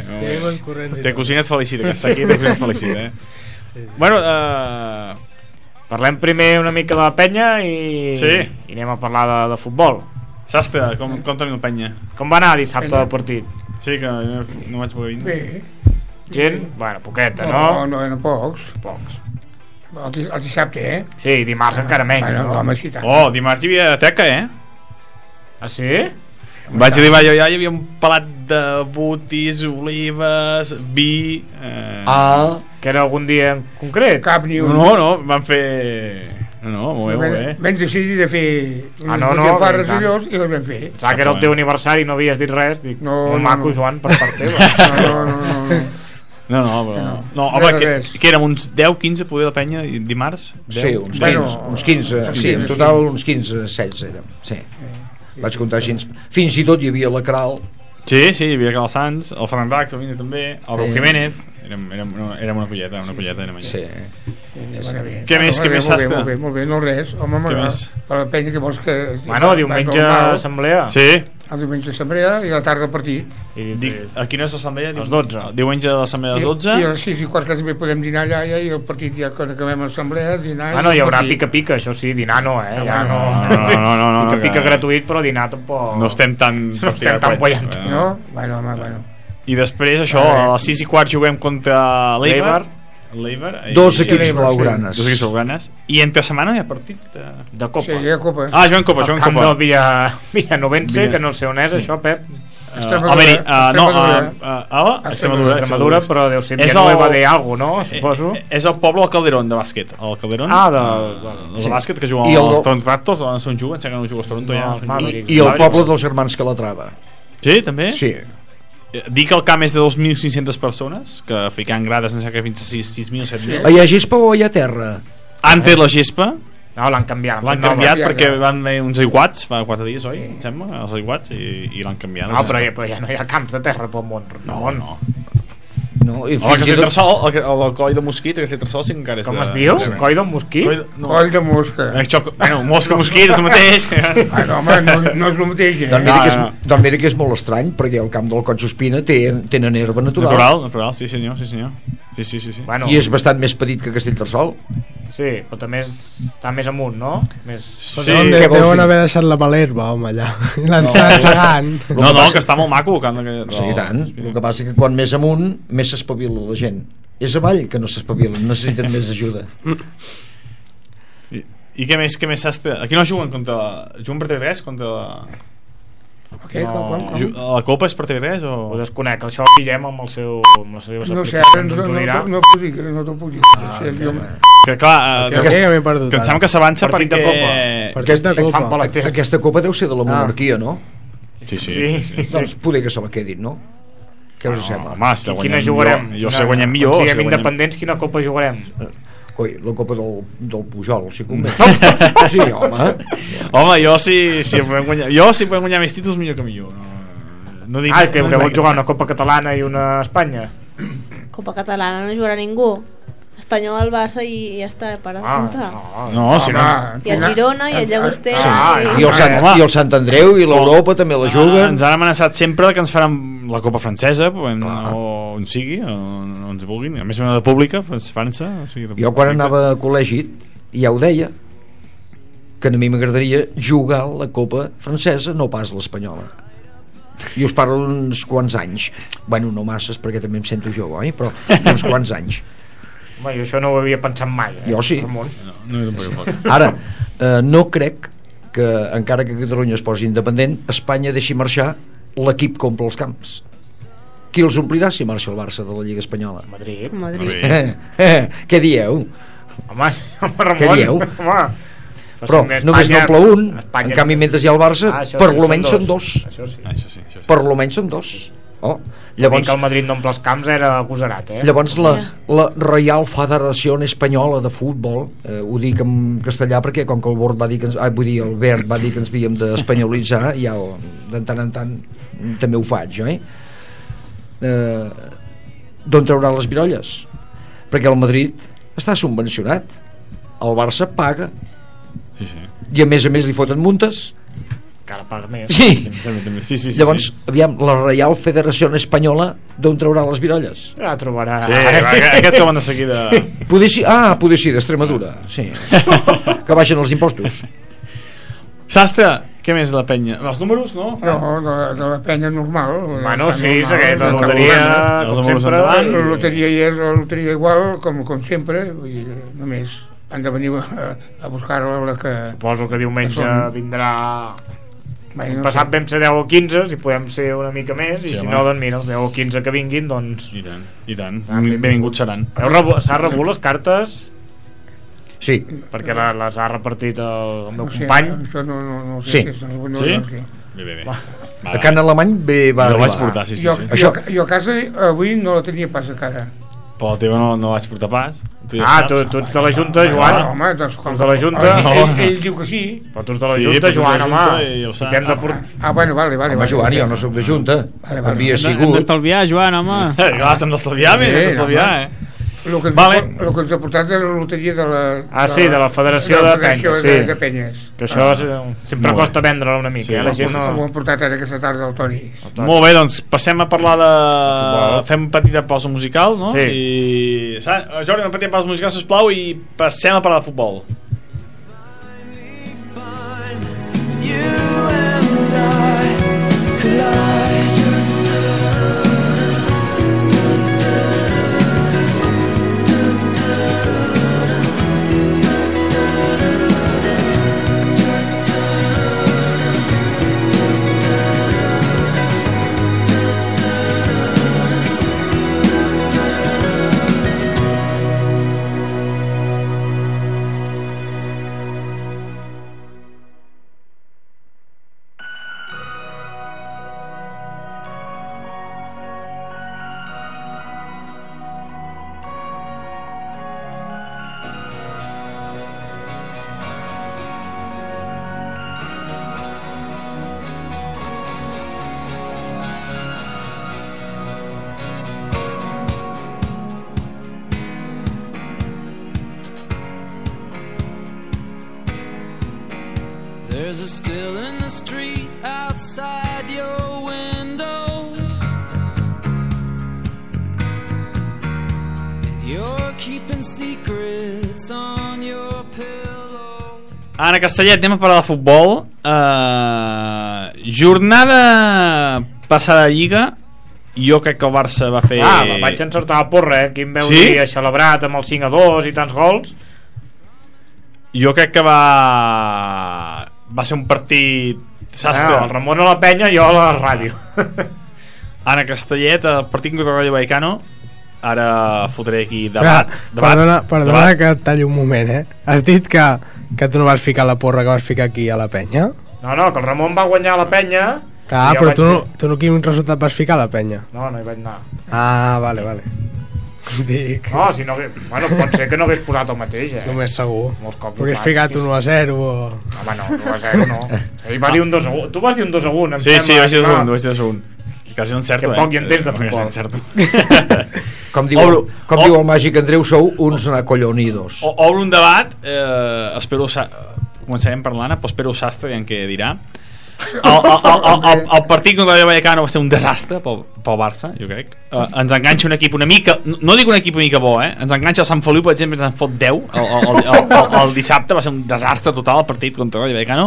Té cosina et felicita, que està aquí, té cosina et felicita, eh? Sí, sí. Bueno, eh... Uh... parlem primer una mica de la penya i, sí. i anem a parlar de, de futbol. Sastre, com, com tenim la penya? Com va anar dissabte del partit? Sí, que no, no vaig poder venir. Bé. Gent? Bé. Bueno, poqueta, no? No, no eren pocs. Pocs. El, el dissabte, eh? Sí, dimarts ah, encara menys, bueno, no? Home, sí, tant. Oh, dimarts hi havia teca, eh? Ah, sí? Vaig arribar jo, ja hi havia un pelat de botis, olives, vi... Eh... Ah... Que era algun dia en concret? Cap ni un. No, no, van fer... No, no, molt bé, molt bé. Vam decidir de fer ah, no, no, farres i llavors i els vam fer. Pensava que era el teu aniversari i no havies dit res. Dic, no, molt no, maco, no. Joan, per part teva. No, no, no, no. No, no, però... No, no home, que, que érem uns deu quinze poder de penya dimarts? deu? Sí, uns quinze, bueno, uns quinze, sí, en total uns quinze, setze érem, sí. Vaig comptar així. Fins i tot hi havia la Cral. Sí, sí, hi havia Carl Sanz, el Ferran Rax, el Vini també, el Raúl Jiménez. Érem, érem, érem una polleta, una polleta érem allà. Sí. sí. Què més, què més, Sastre? Molt bé, molt bé, no res. Home, home, per la penya que vols que... Bueno, diumenge assemblea. Sí. El diumenge assemblea i a la tarda partit. I Dic, a quina és l'assemblea? A les dotze. Diumenge de l'assemblea a les dotze. I a les sis i quart que també podem dinar allà ja, i el partit ja quan acabem l'assemblea, dinar... Bueno, hi haurà pica-pica, això sí, dinar no, eh? Ja no, no, no, no, no, pica-pica gratuït, però dinar tampoc... No estem tan... No estem tan pollant. No? Bueno, home, bueno. I després això, a les sis i quart juguem contra l'Eibar. L'Eibar. Dos equips blaugranes. Dos equips blaugranes. I entre setmana hi ha partit de, de Copa. Sí, hi ha Copa. Ah, juguen Copa, juguen Copa. El camp del Villa, Villanovense, que no sé on és això, Pep. Extremadura. Uh, no, uh, uh, Extremadura, Extremadura, però deu ser Villanueva de algo, no? Suposo. És el poble del Calderón, de bàsquet. El Calderón. Ah, de, de bàsquet, que juga als Toronto Raptors, on són juguen, sé que no juga als Toronto ja. I el poble dels germans Calatrava. Sí, també? Sí. Dic que el camp és de dos mil cinc-centes persones, que ficant grades sense que fins a sis mil, set mil. Hi ha gespa o hi ha terra? Antes la gespa. No, l'han canviat. L'han canviat perquè van haver uns aiguats fa quatre dies, oi? Em sembla, els aiguats, i, i l'han canviat. No, però ja, però ja no hi ha camps de terra pel món. No, no. No, i el que tot... el, el, el coll de mosquit, el que sol sí encara és com de... es diu? Sí. Coll de mosquit? Coll, no. Coll de mosca. Xoc... Bueno, mosca, mosquit, és el mateix. Ah, no, home, no, no és el mateix, eh? Doncs mira, no, no. És, doncs mira que és molt estrany, perquè el camp del Coll Sospina té, tenen herba natural. Natural, natural, sí senyor, sí senyor. Sí, sí, sí, sí. Bueno, i és bastant més petit que Castellterçol. Sí, però també està més amunt, no? Més... Sí, deuen, de, deuen haver deixat la palerba, home, allà. L'ençant no, segant. No, no, que està molt maco. Que... Sí, i tant. El que passa que quan més amunt, més s'espavila la gent. És avall que no s'espavilen, necessiten més ajuda. I, i què més, què més s'està... Aquí no juguen contra... Juguen per T V tres contra... Okay, no, com, com, com? La Copa és per T V tres o...? Ho desconec, això Guillem amb, el seu, amb les seves no sé, aplicacions no, ens ho dirà. No, no, no, no, no t'ho puc dir. Ah, sí, jo... Que clar, eh, que, que, perdut, que em sembla que s'avança perquè... De copa. Aquesta, de copa. Aquesta copa deu ser de la monarquia, no? Sí, sí. sí, sí. Doncs poder que se la quedin, no? Què us no, sembla? Home, si la quina jugarem? Jo sé guanyem millor. Si siguem independents, quina copa jugarem? Coi, la copa del, del Pujol, si convé. Sí, home. Home, jo si, si podem guanyar, jo si podem guanyar més títols millor que millor. No, no dic, ah, que, que vol jugar una copa catalana i una Espanya? Copa catalana no jugarà ningú. Espanyol, el Barça i, i ja està, para de comptar. Ah, no, no, si no... I el Girona, i el Llagostera... Ah, i, i, el Sant, i el Sant Andreu i l'Europa també la juguen. Ah, ens han amenaçat sempre que ens faran la Copa Francesa, on, o on sigui, on, on ens vulguin. A més, una de pública, França... O sigui, jo quan anava a col·legi ja ho deia, que a mi m'agradaria jugar la Copa Francesa, no pas l'espanyola. I us parlo d'uns quants anys. Bueno, no masses, perquè també em sento jove, oi? Però uns quants anys. Home, jo això no ho havia pensat mai, eh? Jo sí. No, no, no ara, eh, no crec que encara que Catalunya es posi independent, Espanya deixi marxar l'equip que omple els camps. Qui els omplirà si marxa el Barça de la Lliga Espanyola? Madrid. Madrid. Eh, eh, què dieu? Home, home Ramon. Què dieu? Home. Però Espanya, només n'omple un, Espanya... en canvi mentre hi ha el Barça, ah, per sí, lo menys són dos. Això sí. Això sí, això sí. Per lo menys són dos. Oh. Llavors... que el Madrid no omple els camps era acusarat, eh? Llavors la, la Reial Federació Espanyola de Futbol, eh, ho dic en castellà perquè com que el Bord va dir que ens, ah, vull dir, el Bert va dir que ens havíem d'espanyolitzar, ja de tant en tant també ho faig, oi? Eh, d'on traurà les virolles? Perquè el Madrid està subvencionat, el Barça paga, sí, sí. i a més a més li foten multes, encara paga més. sí. Sí, sí, sí, llavors, sí. aviam, la Reial Federació Espanyola d'on traurà les virolles? Ja trobarà. Sí, aquests que van de seguida. Poder sí, ah, poder sí, d'Extremadura, sí. Que baixen els impostos. Sastre, què més de la penya? Els números, no? No, de, de la penya normal. Bueno, la sí, normal, segueix la de loteria, Catalunya. com sempre. La loteria hi és, la loteria igual, com, com sempre, vull dir, només han de venir a, a buscar-la la que... Suposo que diumenge que són... vindrà... Bueno, no passat vam ser deu o quinze, si podem ser una mica més, i sí, si home. no, doncs mira, els deu o quinze que vinguin, doncs... I tant, i tant. Ah, benvinguts seran. S'ha rebut les cartes? Sí. Perquè la, les ha repartit el, el meu no sé, company? Això no, no, no Sí. sé, si no, no, Sí? no sé. Bé, bé, bé. Va. A Can Alemany bé va Jo arribar. vaig portar, sí, sí, Jo, sí. jo, jo a casa avui no la tenia pas a cara. Però la teva no, no vaig portar pas. Tu ja Ah, saps. tu, tu ets de la Junta, Joan? Ah, home, doncs, Tu ets de la Junta? Ell, No. ell, ell diu que sí. Però tu ets de la Sí, Junta, però tu ets de la Joan, home. Junta i ja ho I saps. t'hem de port... Ah, bueno, vale, vale. Home, vale, Joan, vale. jo no sóc de Junta. Vale, vale. Havia Hem sigut... d'estalviar, Joan, home. Eh, clar, s'hem d'estalviar més, Sí, hem d'estalviar, home. eh? El que, ens Vale. vale. el que ens ha portat és la loteria de la... Ah, sí, de la Federació de, la Federació Penyes, de, sí. de Penyes. Que això ah. sempre Molt costa vendre-la una mica, Sí, eh? La ho gent no... Ho han portat ara aquesta tarda al Toni. Molt bé, doncs passem a parlar de... Futbol. Fem una petita pausa musical, no? Sí. I... Sa- Jordi, una petita pausa musical, sisplau, i passem a parlar de futbol. There's a still in the street outside your window. You're keeping secrets on your pillow. Anna Castellet, anem a parlar de futbol. Uh, jornada passada de Lliga. Jo crec que el Barça va fer... Ah, me vaig encertar la porra, eh? Quin veu Sí? dir celebrat amb el cinc a dos i tants gols. Jo crec que va... va ser un partit desastre. Ah, el Ramon a la penya, jo a la ràdio. Anna Castellet, el partit contra el Rayo Vallecano. Ara fotré aquí debat. Ah, debat perdona, perdona debat. que et talli un moment, eh? Has dit que, que tu no vas ficar la porra que vas ficar aquí a la penya? No, no, que el Ramon va guanyar la penya. Clar, i jo però vaig tu, no, fer- tu no quin resultat vas ficar a la penya? No, no hi vaig anar. Ah, vale, vale. Dic, No, si no... hagués- Bueno, pot ser que no hagués posat el mateix, eh? només segur. Molts cops ho Perquè has faig, ficat sí, un u a zero o... Home, no, no va ser, no. Ell va dir un dos a un. Tu vas dir un dos a un, em Sí, sembla. sí, vaig dir no? segon, vaig dir segon. Quasi encerto, Que eh? poc hi entens de Eh, futbol. encerto. Com diu, Obro- com o- diu el màgic Andreu, sou uns acollonidos. O- Obro un debat, eh, espero... Sa... Començarem parlant, però espero Sastre, aviam què dirà. El, el, el, el, el, el partit contra el Vallecano va ser un desastre pel, pel Barça, jo crec. Uh, ens enganxa un equip una mica, no, no dic un equip una mica bo, eh? Ens enganxa el Sant Feliu, per exemple, ens en fot deu el, el, el, el, el, el dissabte, va ser un desastre total el partit contra el Vallecano.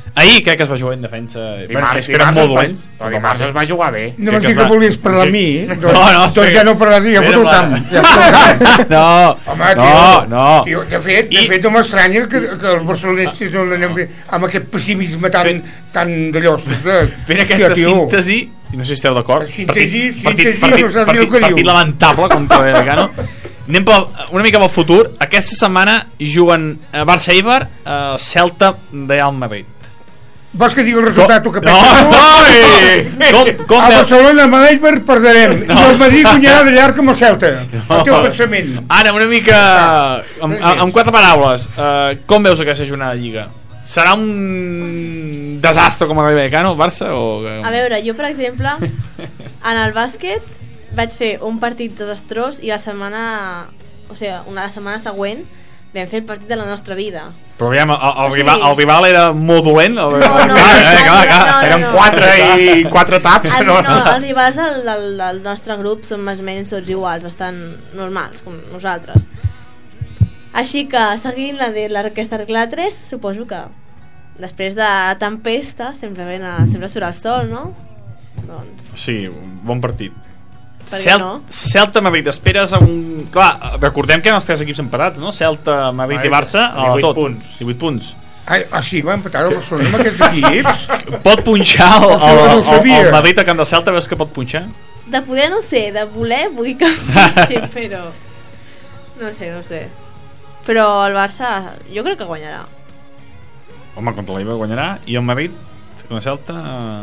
Ahir crec que es va jugar en defensa. Dimarts, és que eren molt dolents. Però dimarts es va jugar bé. No m'has dit que volies parlar a mi? No, no. Doncs ja no parlaràs, ja fot el camp. No, home, no, no. Tio, de fet, de fet no m'estranya que, que els barcelonistes no l'anem bé amb aquest pessimisme tan, tan d'allò. Fent aquesta síntesi, i no sé si esteu d'acord, síntesi, partit, síntesi, partit, no saps partit, el que partit diu. lamentable contra el Vallecano. Anem pel, una mica pel futur. Aquesta setmana juguen Barça-Eibar, uh, Celta de Real Madrid. Vols que digui el resultat o que no, no, com, com a Barcelona amb l'Eibar perderem no. i el Madrid guanyarà de llarg amb el Celta. No. El teu pensament. Ara, una mica amb, amb quatre paraules, uh, com veus aquesta jornada de Lliga? Serà un desastre com a Vallecano, Barça? O... A veure, jo per exemple en el bàsquet vaig fer un partit desastrós i la setmana, o sigui, una la setmana següent vam fer el partit de la nostra vida. Però aviam, el, el, Sí. rival, el rival era molt dolent? El... No, no, ah, eh, clar, clar. no, no, Eren no. quatre i quatre taps. El, No, no, els rivals del, del, del nostre grup són més o menys tots iguals, bastant normals, com nosaltres. Així que, seguint la de l'Orquestra Regla tres, suposo que després de tempesta sempre, ven a, sempre surt el sol, no? Doncs... Sí, bon partit. Per què Cel no? Celta, Madrid, esperes un... Clar, recordem que hi ha els tres equips empatats, no? Celta, Madrid i Barça, a divuit tot. punts. divuit punts. Ah, ah, sí, va empatar el Barcelona amb aquests equips. Pot punxar el, el, No ho el, sabia. el Madrid a camp de Celta, veus que pot punxar? De poder no sé, de voler vull que sí, però... No sé, no sé. Però el Barça, jo crec que guanyarà. Home, contra l'Eibar guanyarà. I el Madrid, con el Celta...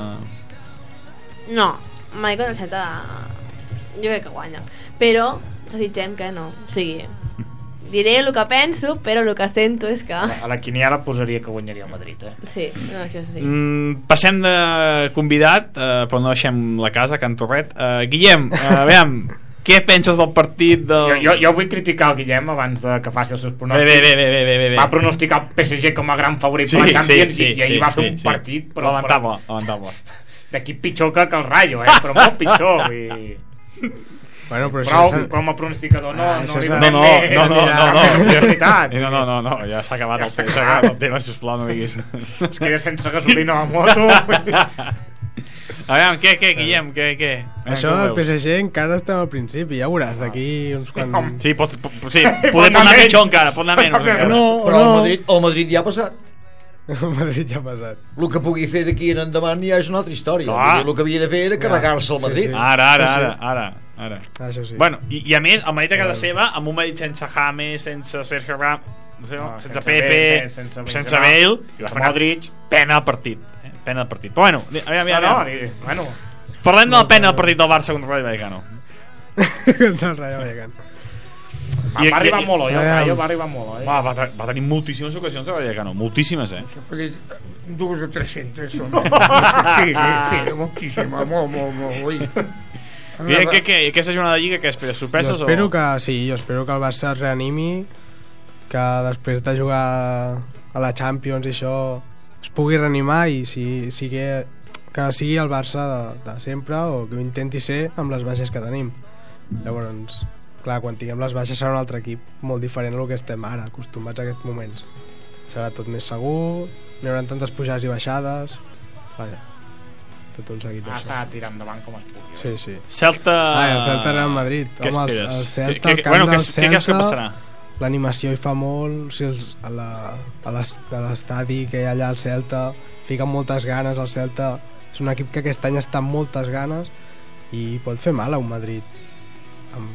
No, mai contra el Celta jo crec que guanya. Però desitgem que no. O sigui, diré el que penso, però el que sento és que... A la quiniela posaria que guanyaria el Madrid, eh? Sí, no, això sí. Mm, passem de convidat, eh, però no deixem la casa, Can Torret. Eh, Guillem, eh, veiem, què penses del partit del... Jo, jo, jo vull criticar el Guillem abans de que faci els seus pronòstics. Bé, bé, bé, bé, bé, bé, bé. Va pronosticar el P S G com a gran favorit Sí, per la Champions sí, sí, i, i ahir sí, va fer sí, un sí. partit però, Lamentable, lamentable. d'aquí pitjor que, que el Rayo, eh? Però molt pitjor. I... Bueno, però Però això és... com a pronosticador no, Ah, no això li és- donem No, no, més, no, no, ni no, cap no. possibilitat. No, no, no, no, ja s'ha acabat, Ja el, s'ha tema, s'ha acabat. acabat el tema, sisplau, no diguis. Es queda sense gasolina a la moto. A veure, què, què, Guillem, què, què? Això Com del ho P veus? S G encara estem al principi, ja veuràs, d'aquí uns quants... Sí, pot, pot, sí, podem anar pitjor encara, pot anar menys. encara. No, Però el no. Madrid, el Madrid ja ha passat. El Madrid ja ha passat. El que pugui fer d'aquí en endavant ja és una altra història. Clar. Vull dir, el que havia de fer era carregar-se el Sí, Madrid. sí. Ara, ara, Sí, sí. ara, ara, ara. Això sí. Bueno, i, i a més, el Madrid a casa seva, amb un Madrid sense James, sense Sergio Ramos, no sé, No, sense, sense Pepe, Bale, sense sense, Benzema, Bale, sense Modric, Modric. pena al partit. Eh? Pena al partit. Però bueno, aviam, aviam, No, no, aviam. ni- bueno, Parlem de la pena al partit del Barça contra el Vallecano. Del Rayo Vallecano. va, I- va arribar i- molt, eh? El Aviam. Rayo va arribar molt, eh? Va, va, te- va tenir moltíssimes ocasions el Vallecano, moltíssimes, eh? Dues o tres-centes són. Sí, sí, moltíssim, molt, molt, molt. Ui. I què, què, aquesta jornada de Lliga, què esperes? Sorpreses Jo espero o...? que, sí, jo espero que el Barça es reanimi, que després de jugar a la Champions i això es pugui reanimar i si, sigui, que sigui el Barça de, de sempre o que ho intenti ser amb les baixes que tenim. Llavors, clar, quan tinguem les baixes serà un altre equip molt diferent al que estem ara, acostumats a aquests moments. Serà tot més segur, no hi haurà tantes pujades i baixades, vaja, tot un seguit Ah, d'això. s'ha de tirar endavant com es pugui. Sí, sí. Celta... Ah, el Celta Real Madrid. Què Home, el- esperes? el Celta, Què- què- el camp bueno, què, del què creus que Celta, passarà? L'animació hi fa molt, o sigui, els, a la- a l'es- a l'estadi que hi ha allà al Celta, fiquen moltes ganes al Celta, és un equip que aquest any està amb moltes ganes i pot fer mal a un Madrid. Amb...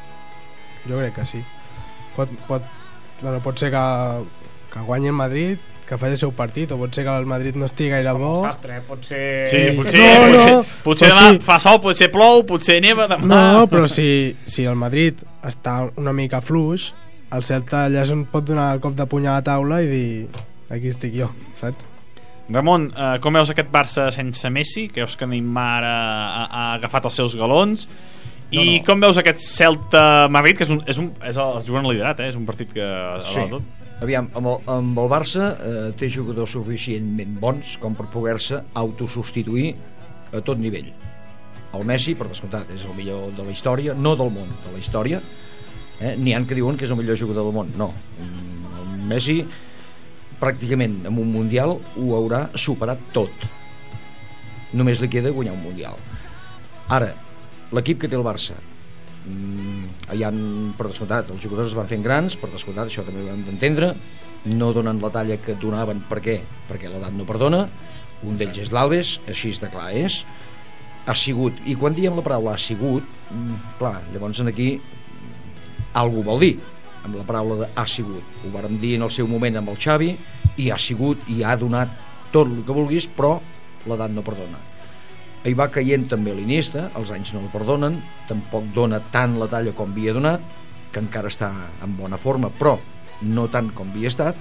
Jo crec que sí. Pot, pot, bueno, pot ser que, que guanyi el Madrid, que faci el seu partit, o pot ser que el Madrid no estigui gaire Com bo. el sastre, eh? Pot ser... Sí, potser, No, no, potser, potser però demà sí. fa sol, potser plou, potser neva demà. No, però si, si el Madrid està una mica fluix, el Celta allà és on pot donar el cop de puny a la taula i dir aquí estic jo, saps? Ramon, eh, com veus aquest Barça sense Messi? Creus que Neymar ha, ha, ha agafat els seus galons? I No, no. com veus aquest Celta-Madrid, que és un, és un, és el, es juguen al liderat, eh? És un partit que... Sí. Tot. Aviam, amb el, amb el Barça eh, té jugadors suficientment bons com per poder-se autosubstituir a tot nivell. El Messi, per descomptat, és el millor de la història, no del món, de la història. Eh? N'hi ha que diuen que és el millor jugador del món. No. El Messi pràcticament en un Mundial ho haurà superat tot. Només li queda guanyar un Mundial. Ara, l'equip que té el Barça, mmm, hi han, per descomptat, els jugadors es van fent grans, per descomptat, això també ho hem d'entendre, no donen la talla que donaven. Per què? Perquè l'edat no perdona. Un d'ells és l'Alves, així de clar és. Ha sigut, i quan diem la paraula ha sigut, clar, llavors aquí algú vol dir amb la paraula de ha sigut. Ho vàrem dir en el seu moment amb el Xavi, i ha sigut i ha donat tot el que vulguis, però l'edat no perdona. Hi va caient també l'Iniesta, els anys no el perdonen, tampoc dona tant la talla com havia donat, que encara està en bona forma, però no tant com havia estat.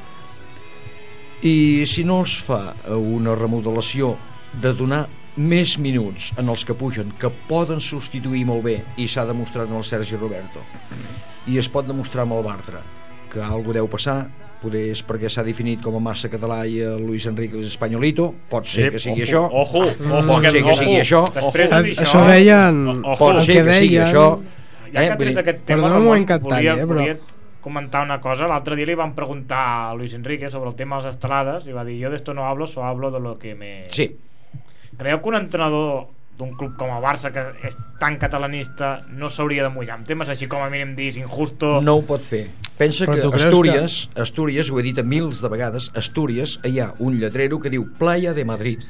I si no es fa una remodelació de donar més minuts en els que pugen, que poden substituir molt bé, i s'ha demostrat amb el Sergi Roberto, i es pot demostrar amb el Bartra, que algú deu passar, poder és perquè s'ha definit com a massa català i el Luis Enrique és espanyolito, pot ser que sigui això, ojo, pot ser que sigui això, això deien, pot ser que sigui això. Ja que tret aquest tema, Ramon, volia, volia comentar una cosa. L'altre dia li van preguntar a Luis Enrique sobre el tema de les estelades i va dir, jo d'esto no hablo, so hablo de lo que me... Sí. Creieu que un entrenador d'un club com el Barça, que és tan catalanista, no s'hauria de mullar amb temes així com a mínim dir injusto? No ho pot fer. Pensa que Astúries, que... Astúries, ho he dit a mils de vegades, Astúries, hi ha un lletrero que diu Playa de Madrid.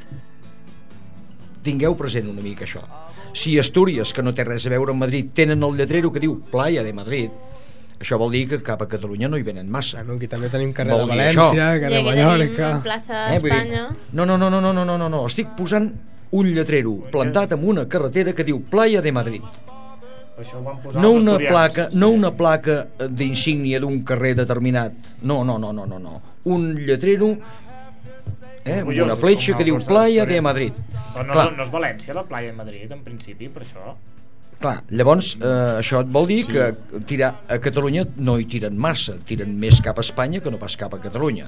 Tingueu present una mica això. Si Astúries, que no té res a veure amb Madrid, tenen el lletrero que diu Playa de Madrid, això vol dir que cap a Catalunya no hi venen massa. Bueno, aquí també tenim carrer de València, carrer de Mallorca, plaça eh, Espanya. No, no, no, no, no, no, no, no, estic posant un lletrero plantat en una carretera que diu Playa de Madrid. Això ho van posar no una placa, no una placa d'insígnia d'un carrer determinat. No, no, no, no, no, no. Un lletrero eh, amb una fletxa que diu Playa de Madrid. Però no, no, no és València la Playa de Madrid en principi, per això. Clar, llavors eh, això et vol dir sí. que tirar a Catalunya no hi tiren massa, tiren més cap a Espanya que no pas cap a Catalunya.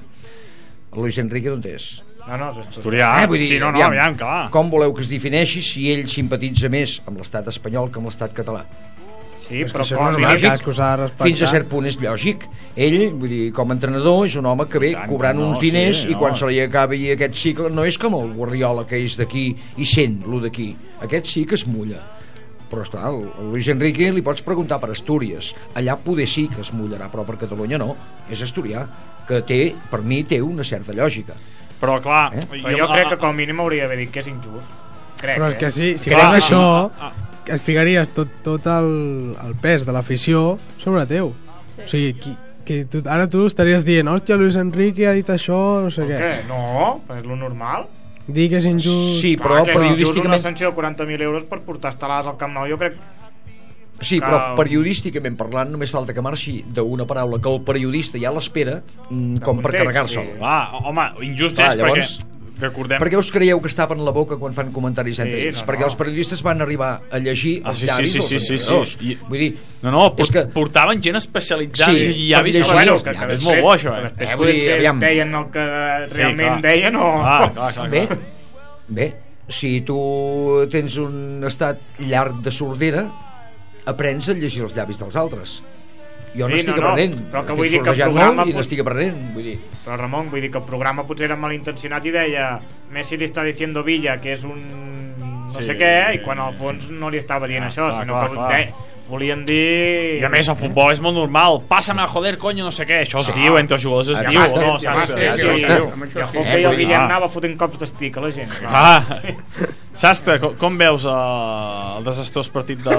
El Luis Enrique d'on és? No, no, és asturià. Eh, vull dir, sí, no, no, aviam, aviam, clar. Com voleu que es defineixi si ell simpatitza més amb l'estat espanyol que amb l'estat català? Sí, és però que com, no lògic, fins a cert punt és lògic. Ell, vull dir, com a entrenador, és un home que ve tant, cobrant no, uns diners sí, i quan no. se li acabi aquest cicle, no és com el Guardiola que és d'aquí i sent lo d'aquí. Aquest sí que es mulla. Però esclar, el Luis Enrique li pots preguntar per Astúries, allà poder sí que es mullarà, però per Catalunya no, és asturià, que té, per mi té una certa lògica. Però clar, eh? però jo crec que com a mínim hauria d'haver dit que és injust. Crec, però és que sí, si crec fas que això sí. et ficaries tot, tot el, el pes de l'afició sobre teu. Sí. O sigui, qui, que tu, ara tu estaries dient, hòstia, Luis Enrique ha dit això, no sé què. què. No, és lo normal. Dir que és injust. Sí, però clar, que periodísticament... una sanció de quaranta mil euros per portar estelades al Camp Nou, jo crec... Sí, que... però periodísticament parlant només falta que marxi d'una paraula que el periodista ja l'espera com context, per carregar-se'l. Sí. Ah, home, injust clar, és llavors, perquè... Recordem... Per què us creieu que es tapen la boca quan fan comentaris entre sí, ells? No, perquè no. els periodistes van arribar a llegir ah, els sí, llavis sí, sí, dels sí, entrenadors. Sí, sí. Vull dir... No, no, port que... portaven gent especialitzada sí, i llavis, però bueno, que, que és molt bo això, eh? eh vull dir, aviam... deien el que realment sí, deien o... Ah, clar, clar, bé, bé, si tu tens un estat llarg de sordera, aprens a llegir els llavis dels altres. Jo sí, n'estic no, aprenent, no, però que estic vull dir que el programa i n'estic aprenent, vull dir. Però Ramon, vull dir que el programa potser era malintencionat i deia Messi li està diciendo Villa que és un no sí. sé què, i quan al fons no li estava dient ah, això, clar, sinó clar, que clar. De, volien dir... I a més el futbol és molt normal, pásame a joder, coño, no sé què, això es sí. diu, entre els jugadors es diu, no, saps? I el hockey el Guillem anava fotent cops d'estic a la gent. Ah, Sastre, com, com veus uh, el desastrós partit de...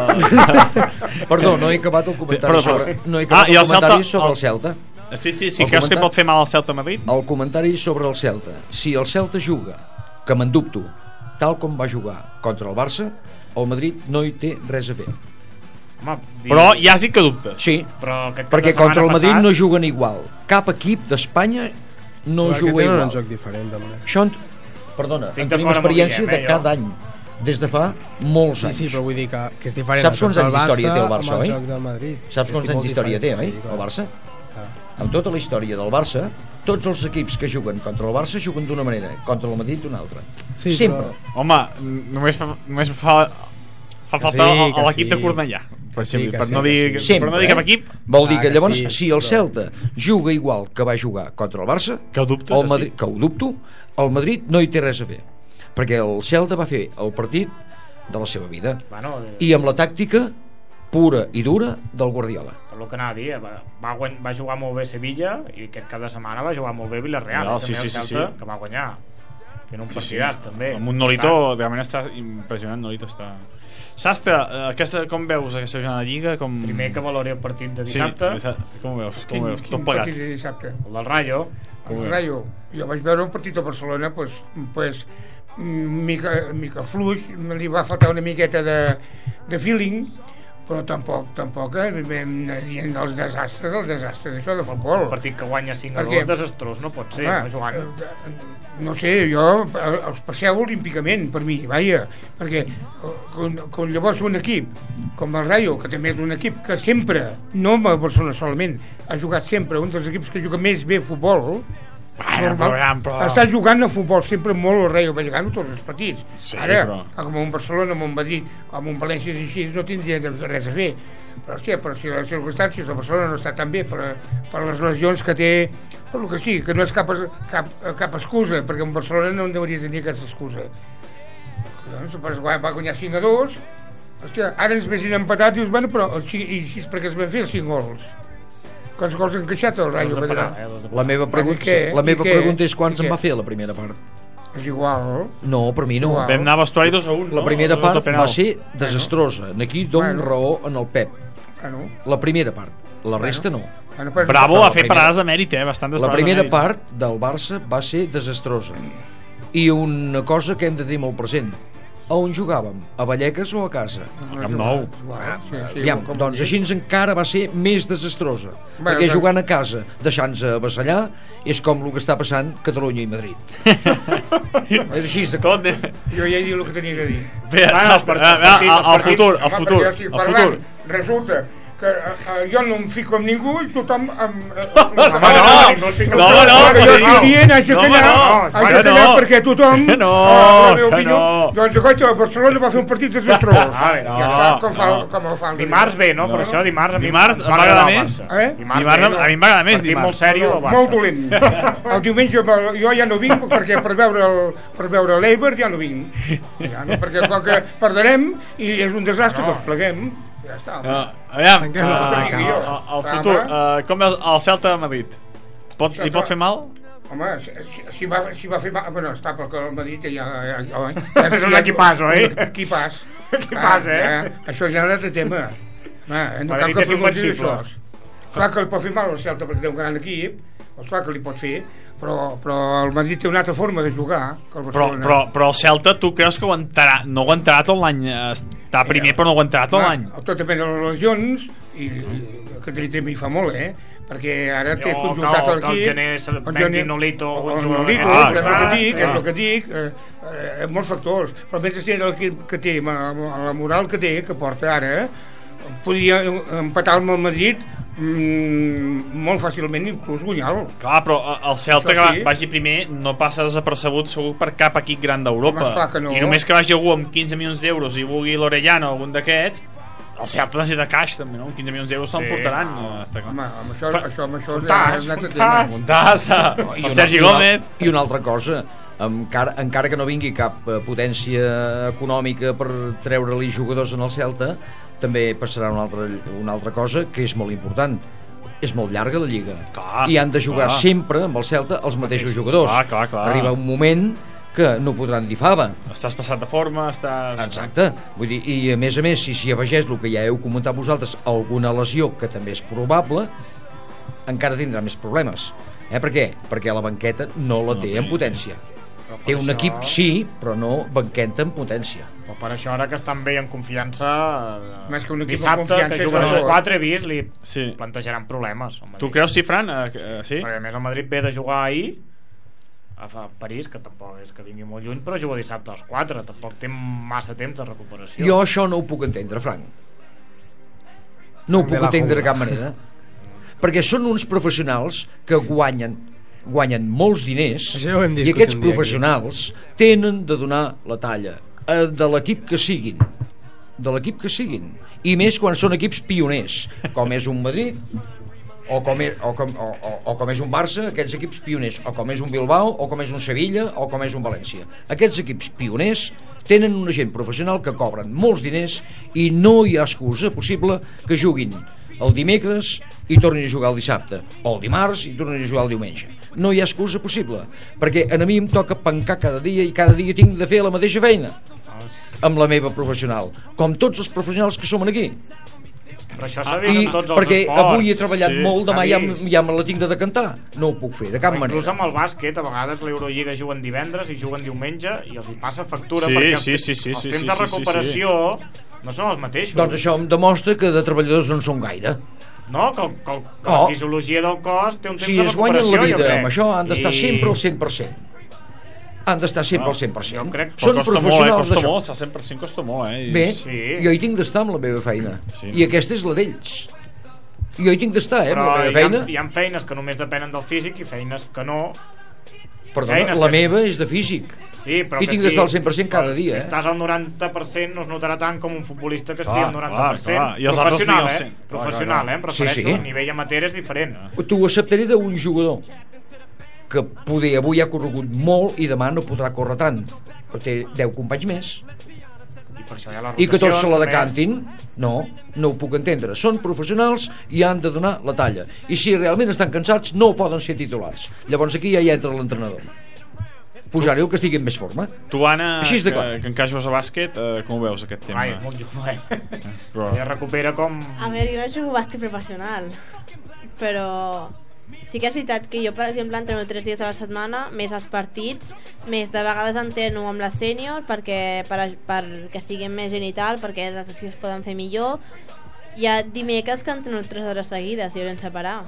Perdó, no he acabat el comentari però, sobre, no he acabat ah, el el comentari Celta, sobre el Celta. Sí, sí, sí, creus que pot fer mal al Celta Madrid? El comentari sobre el Celta. Si el Celta juga, que me'n dubto, tal com va jugar contra el Barça, el Madrid no hi té res a fer. Home, però ja sí que dubtes. Sí, però perquè contra el Madrid passat... no juguen igual. Cap equip d'Espanya no però juga igual. Un joc diferent, també. Això... Perdona, en tenim experiència de cada any des de fa molts anys. Sí, sí, però vull dir que, que és diferent. Saps quants anys d'història té el Barça, oi? Madrid. Saps quants anys d'història té, oi? El Barça? Ah. Amb tota la història del Barça, tots els equips que juguen contra el Barça juguen d'una manera, contra el Madrid d'una altra. Sí, sempre. Però... Home, només fa, només fa, fa falta sí, l'equip sí. de Cornellà. per, sí, per, sí, no dir, sí. per no dir Sempre, cap equip. Vol dir Ah, que que llavors, sí, si el però- Celta juga igual que va jugar contra el Barça, Que ho dubtes, o el estic? Madrid, que ho dubto, el Madrid no hi té res a fer, perquè el Celta va fer el partit de la seva vida, Bueno, eh, i amb la tàctica pura i dura del Guardiola. per lo que anava a dir, va, va, guany, va jugar molt bé Sevilla i aquest cap de setmana va jugar molt bé Villarreal, No, eh, sí, també sí, el sí, Celta, sí. que va guanyar fent un Sí, partidàs també. Amb un Nolito, realment està impressionant. Nolito està... Sastre, eh, aquesta, com veus aquesta jornada de Lliga? Com... Primer que valori el partit de Sí, dissabte, com ho veus? Com Quin, ho veus? quin Tot plegat. partit de dissabte? el del Rayo. Com ho El veus? Rayo. Jo vaig veure un partit a Barcelona, pues, pues, mica, mica fluix, li va faltar una miqueta de, de feeling, però tampoc, tampoc, eh, vam dient els desastres, el desastre d'això de futbol. Un partit que guanya cinc a Perquè- dos, desastrós, no pot ser, Home, no jugant. eh, no sé, jo els passeu olímpicament per mi, vaja, perquè quan, quan llavors un equip com el Rayo, que també és un equip que sempre, no amb el Barcelona solament, ha jugat sempre, un dels equips que juga més bé a futbol, Bueno, normal, però, però... està jugant a futbol sempre molt el Rayo, va jugant tots els partits. Sí, Ara, però- com un Barcelona, amb un Madrid, amb un València i així, no tindria res a fer. Però, hòstia, però si les circumstàncies del Barcelona no està tan bé per, per les lesions que té, per el que sí, que no és cap, cap, cap excusa, perquè en Barcelona no en hauria de tenir aquesta excusa. Doncs, va guanyar cinc a dos, hòstia, ara ens vessin empatat i dius, bueno, però el, i així perquè es van fer els cinc gols. Quants gols han encaixat el Rayo? Dos de penal, Pedro? eh, dos de penal. La meva, Bueno, pregunta, i què? la I meva què? pregunta és quants I en què? va fer a la primera part? És igual. No, per mi no. Igual. Vam anar a vestuari dos a un, no? La primera Dos de part penal. va ser desastrosa. Aquí dono Bueno. raó en el Pep. Ah, no? La primera part. La resta no. Bueno, però- Bravo, La ha fet primera- parades de mèrit, eh? Bastantes La parades de primera mèrit. part del Barça va ser desastrosa. I una cosa que hem de tenir molt present. A on jugàvem? A Vallecas o a casa? Al Camp Nou. Ah, sí, sí, Aviam, com doncs així encara va ser més desastrosa. Bueno, perquè doncs- jugant a casa, deixant-se avassallar, és com el que està passant Catalunya i Madrid. És així de Tot, eh? Jo ja he dit el que tenia que dir. Bé, Ah, Sastre, el partit- ah, el ah, al partit- futur, al Home, futur, perquè jo estic al parlant, futur. Resulta que eh, jo no em fico amb ningú i tothom... Amb, eh, No, no, no, no, no, estic- no, home, no, Ara jo no, estic dient, haig de no, callar, no, haig que de callar no. perquè tothom... Que no, eh, la meva que opinió, no. Doncs, coita, el Barcelona va fer un partit desastrós. Vale, ja està, com, fa, no. com el fa el Dimarts bé, no? Per això dimarts a mi Dimarts em em va va agradar agradar el més. Barça. Eh? Dimarts, bé, a mi m'agrada més Partit dimarts. molt sèrio del Barça. Molt dolent. El diumenge jo- jo ja no vinc perquè per veure el, per veure l'Eiber ja no vinc. Ja no, perquè com que perderem i és un desastre, No. doncs pleguem. Ja està. Uh, aviam, Encara uh, no està al tancat. al futur, uh, com veus el Celta de Madrid? Pot, li pot fer mal? Home, si, si, si, va, si va fer... mal- Bueno, està, perquè el Madrid ja... ja, ja, ja, ja És un equipàs, oi? Un equipàs. Equipàs, eh? Ja, això ja és un altre tema. Ah, no cal Madrid que és preguntis invencible. això. Clar que li pot fer mal al Celta perquè té un gran equip, doncs clar que li pot fer, però, però el Madrid té una altra forma de jugar que el Però, Barcelona. però, però el Celta, tu creus que aguantarà, no aguantarà tot l'any? eh, Està primer, però no aguantarà tot l'any. Tot depèn de les lesions, i, i que té, també hi fa molt, eh? Perquè ara té Jo, conjuntat que el- que el l'equip... gener se el vengui gener- Nolito o el un jugador Nolito, d'aquests. és el que Ah, dic, és clar. el que dic, eh, eh, molts factors. Però mentre té l'equip que té, amb la moral que té, que porta ara, podia empatar amb el Madrid mm, molt fàcilment, inclús guanyar-lo. Clar, però eh, el Celta Això que sí. vagi primer no passa desapercebut segur per cap equip gran d'Europa. Home, esclar que no. I només que vagi algú amb quinze milions d'euros i vulgui l'Orellano o algun d'aquests, el Celta necessita caix també, no? quinze milions d'euros se'n Sí, portaran. no. eh, està clar. Home, amb això, Fa- això, amb això Fontàs, és un altre Fontàs. tema. Montassa, I el una- Sergi i una- Gómez. I una altra cosa, encara, encara que no vingui cap eh, potència econòmica per treure-li jugadors en el Celta, també passarà una altra, una altra cosa que és molt important. És molt llarga la Lliga. Clar, I han de jugar clar. sempre amb el Celta els mateixos jugadors. Clar, clar, clar. Arriba un moment que no podran dir fava. Estàs passat de forma, estàs... Exacte. Vull dir, i a més a més, si s'hi afegeix el que ja heu comentat vosaltres, alguna lesió, que també és probable, encara tindrà més problemes. Eh? Per què? Perquè la banqueta no la té en potència. Té un això- equip, sí, però no banqueta en potència. Però per això ara que estan bé en confiança, eh, Més que un equip amb dissabte confiança que és juguen el els gol. quatre vist li Sí. plantejaran problemes al Madrid. Tu creus, sí, Fran? Eh, eh, sí? Perquè a més el Madrid ve de jugar ahir a fa- París, que tampoc és que vingui molt lluny, però juga dissabte als quatre, tampoc té massa temps de recuperació. Jo això no ho puc entendre, Frank. No ho De puc la entendre de Jungla. cap manera. Perquè són uns professionals que guanyen guanyen molts diners Això ja ho hem i discutit aquests un dia aquí. professionals tenen de donar la talla eh, de l'equip que siguin. de l'equip que siguin, i més quan són equips pioners, com és un Madrid o com és, o com, o, o, o com és un Barça, aquests equips pioners, o com és un Bilbao, o com és un Sevilla, o com és un València. Aquests equips pioners tenen una gent professional que cobren molts diners i no hi ha excusa possible que juguin el dimecres i tornin a jugar el dissabte, o el dimarts i tornin a jugar el diumenge. No hi ha excusa possible, perquè a mi em toca pencar cada dia i cada dia tinc de fer la mateixa feina amb la meva professional, com tots els professionals que som aquí. Però això s'ha vist en tots els perquè esports. Avui he treballat Sí, molt, demà s'ha ja, vist. ja me la tinc de decantar. No ho puc fer, de cap Inclús manera. amb el bàsquet, a vegades l'Eurolliga juguen divendres i juguen diumenge i els hi passa factura Sí, perquè els, sí, sí, sí, els sí, temps sí, de sí, sí, recuperació no són els mateixos. Doncs això em demostra que de treballadors no en són gaire. No, que, el, que, el, que Oh. la fisiologia del cos té un temps Si de es guanyen recuperació, la jo vida crec. amb això, han d'estar I- sempre al cent per cent. Han d'estar sempre No, al cent per cent. jo crec- Són Però costa molt, eh? professionals Costa d'això. molt, cent per cent costa molt, eh? I- Bé, Sí. jo hi tinc d'estar amb la meva feina. Sí. I aquesta és la d'ells. Jo hi tinc d'estar, eh, amb Però la meva hi feina. ha, hi ha feines que només depenen del físic i feines que no. Perdona, feines la que- meva és de físic. Sí, però I que tinc sí, d'estar al cent per cent cada però dia, Si eh? estàs al noranta per cent no es notarà tant com un futbolista que estigui Clar, al noranta per cent. clar, clar. I els altres Professional, estigui al eh? cent. Clar, Professional, clar, clar. eh? Em refereixo, Sí, sí. a nivell amateur és diferent. T'ho acceptaré d'un jugador que poder avui ha corregut molt i demà no podrà córrer tant, però té deu companys més I per això hi ha les i que tots se la rotacions, decantin. No, no ho puc entendre. Són professionals i han de donar la talla, i si realment estan cansats no poden ser titulars. Llavors aquí ja hi entra l'entrenador, posar-hi el que estigui en més forma. Tu, Anna, Així és de que, clar. que encara jugues a bàsquet, eh, com ho veus, aquest tema? Ai, és molt jove, eh? Però- Ja recupera com... A veure, jo no jugo bàsquet professional, però sí que és veritat que jo, per exemple, entreno tres dies a la setmana, més els partits, més de vegades entreno amb la sènior perquè, per, perquè siguin més gent i tal, perquè els exercicis es poden fer millor. Hi ha dimecres que entreno tres hores seguides i haurem separar.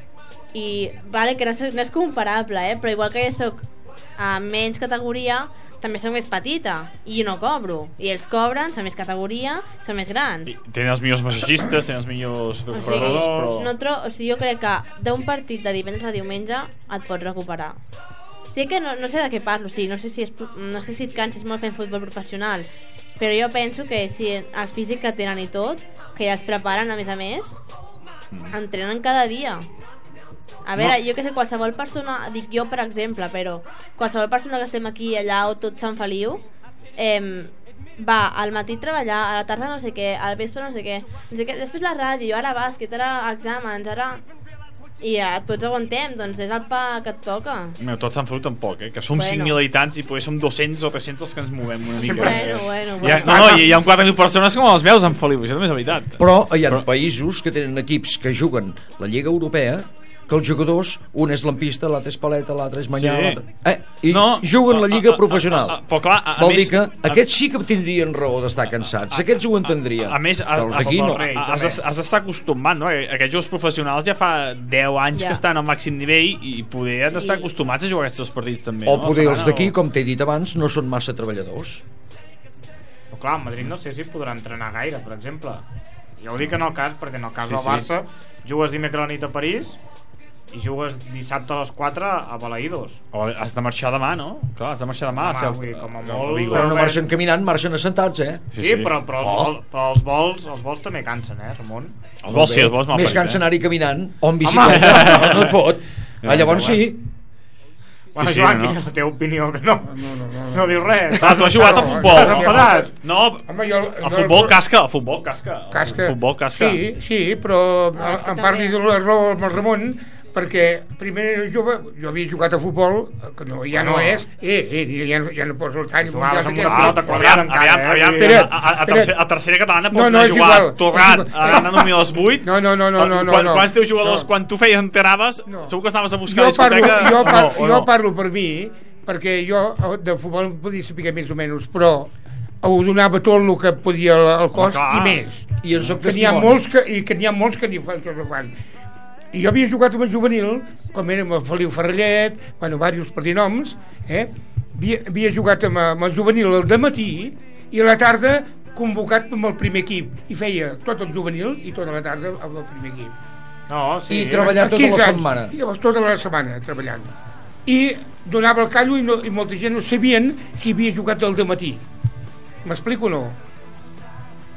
I vale, que no és, no és comparable, eh? Però igual que jo soc a menys categoria, també soc més petita i jo no cobro, i ells cobren, són més categoria, són més grans. Tenen els millors massatgistes, tenen els millors O sigui, corredors, però... no tro o sigui, jo crec que d'un partit de divendres a diumenge et pots recuperar. Sé que no, no sé de què parlo, sí, no sé si és, no sé si et canses molt fent futbol professional, però jo penso que si el físic que tenen i tot, que ja es preparen a més a més, entrenen cada dia. A veure, jo que sé, qualsevol persona, dic jo per exemple, però qualsevol persona que estem aquí i allà o tot Sant Feliu, eh, va al matí a treballar, a la tarda no sé què, al vespre no sé què, no sé què, després la ràdio, ara bàsquet, ara exàmens, ara... I a tots aguantem, doncs és el pa que et toca. No, tots s'han fotut tampoc, eh? Que som Bueno. cinc mil habitants i potser som dos-cents o tres-cents els que ens movem una mica. Bueno, bueno, Hi ha, bueno. no, no, hi ha quatre mil persones com els veus en Feliu, això també és veritat. Però hi ha Però- països que tenen equips que juguen la Lliga Europea, que els jugadors, un és lampista, l'altre és paleta, l'altre és manyà, Sí. l'altre... Eh? I No, juguen la Lliga a- a- professional. a- a- però clar, a- a Vol més- dir que a- aquests sí que tindrien raó d'estar cansats, aquests ho entendrien. A més, Però els has, d'aquí no. has, has, has d'estar acostumat, no? Aquests jugadors professionals ja fa deu anys Ja. que estan al màxim nivell i poder han d'estar I- acostumats a jugar aquests dos partits també. O no? poder els Setmana d'aquí, o- com t'he dit abans, no són massa treballadors. Però clar, a Madrid no sé si podrà entrenar gaire, per exemple. Jo ho dic en el cas, perquè en el cas Sí, del sí. Barça jugues dimecres a la nit a París i jugues dissabte a les quatre a Balaïdos. O has de marxar demà, no? Clar, has de marxar demà. Demà, a Ceuta- vull dir, com a a molt- Vigo. Però no bé. marxen caminant, marxen assentats, eh? Sí, sí, però, però, els, Oh. vol, però els vols els vols també cansen, eh, Ramon? Els vols sí, els vols mal Més parit, cansa eh? anar-hi caminant o en bicicleta, no, no et fot. Ah, llavors sí. Bueno, Sí, sí, Joan, no? quina és la teva opinió? Que no, No, no, no. no dius res. Clar, tu has jugat a No, futbol. Estàs enfadat? No, Home, jo, el futbol casca, el futbol casca. Casca. El futbol casca. Sí, sí, però Ah, és que em parli també. de la raó amb el Ramon, perquè primer jove, jo havia jugat a futbol, que no, ja no, No. és, eh, eh, ja, no, ja no poso el tall. Jugaves amb mundial una d'aquest. pilota quadrada Aviam, encara, aviam, eh? aviam, Vull dir, a, a, a, Espera. tercera, a tercera catalana pots No, no, anar a és jugar igual. torrat, És igual. anant a dormir a les vuit. No, no, no, no, no, no, Quan, no. quants teus jugadors, No. quan tu feies enterraves, No. segur que anaves a buscar Jo parlo, discoteca jo, o par, no, o jo no? parlo per mi, perquè jo de futbol podia saber més o menys, però ho donava tot el que podia el, el cos Home, clar. i més. I en soc Que n'hi ha testimoni. molts que, i que n'hi ha molts que n'hi fan, que no fan. I jo havia jugat amb el juvenil, com era amb el Feliu Ferrellet, bueno, diversos per dir noms, eh? havia, havia jugat amb, amb el juvenil el dematí i a la tarda convocat amb el primer equip, i feia tot el juvenil i tota la tarda amb el primer equip. No, sí. I treballar tota quinze la anys. setmana. I llavors tota la setmana treballant. I donava el callo i, no, i molta gent no sabien si havia jugat el dematí. M'explico o no?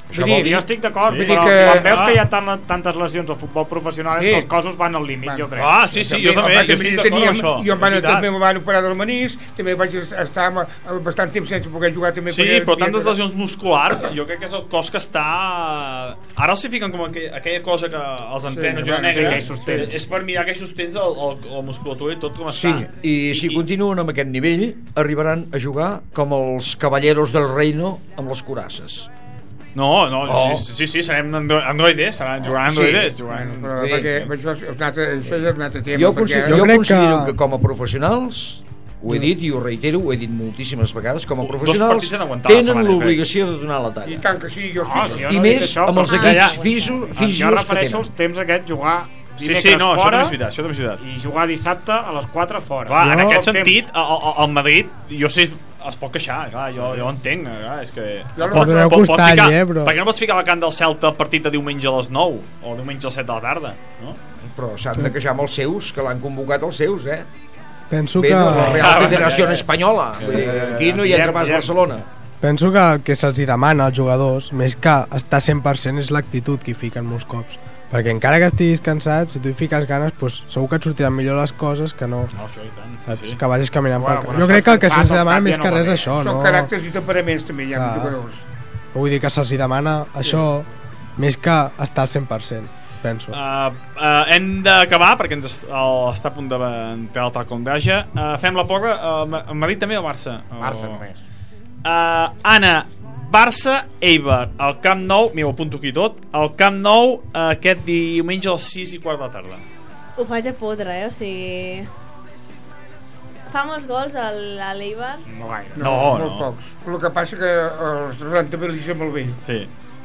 Això vol dir, jo estic d'acord, sí. Però que... quan veus que hi ha tant, tantes lesions al futbol professional és sí. que els cossos van al límit, jo crec. Ah, sí, sí, jo també, jo estic d'acord amb això. Jo també em van operar del menís, també vaig estar bastant temps sense poder jugar també. Sí, però tantes lesions musculars, jo crec que és el cos que està... Ara els hi fiquen com aquella cosa que els entrenos jo negra, és per mirar que sostens la musculatura i tot com està. Sí, i si continuen amb aquest nivell, arribaran a jugar com els caballeros del reino amb les curasses. No, no, oh. sí, sí, sí, serem androides, seran jugant androides. Sí. Bueno, però perquè això és un altre, això és un altre tema. Jo, perquè... jo, jo considero que... que com a professionals, ho he dit i ho reitero, ho he dit moltíssimes vegades, com a professionals tenen l'obligació de donar la talla. I tant que sí, jo oh, sí. sí I més això, amb els equips fisios que tenen. Jo refereixo als temps aquests, jugar sí, sí, no, fora això això veritat. I jugar dissabte a les quatre fora. Clar, en aquest sentit, al Madrid, jo sé es pot queixar, clar, jo, jo entenc, clar, és que... Pot donar un costall, eh, bro. Per què no pots ficar la can del Celta al partit de diumenge a les nou o diumenge a les set de la tarda, no? Però s'han de queixar amb els seus, que l'han convocat els seus, eh? Penso Bé, que... la Real Federació Espanyola, aquí no hi entra pas Barcelona. Penso que el que se'ls demana als jugadors, més que estar cent per cent, és l'actitud que hi fiquen molts cops. Perquè encara que estiguis cansat, si tu hi fiques ganes, pues, segur que et sortiran millor les coses que no, no això i tant, saps? Sí. Que vagis caminant bueno, pel... Jo crec que el que se'ls demana més que res és això, no? Són caràcters i temperaments també hi ha ah. jugadors. Vull dir que se'ls demana això més que estar al cent per cent, penso. Uh, uh, hem d'acabar perquè ens uh, està a punt d'entrar el tal com deia. Uh, fem la porra, uh, Madrid també o Barça? Barça oh. només. Uh, Anna, Barça, Eibar, al Camp Nou, m'ho apunto aquí tot, al Camp Nou uh, aquest diumenge a les sis i quart de la tarda. Ho faig a podre, eh? O sigui... Fa molts gols a l'Eibar? No gaire. No, no, molt no. pocs. El que passa que els rentabilitzen molt bé. Sí.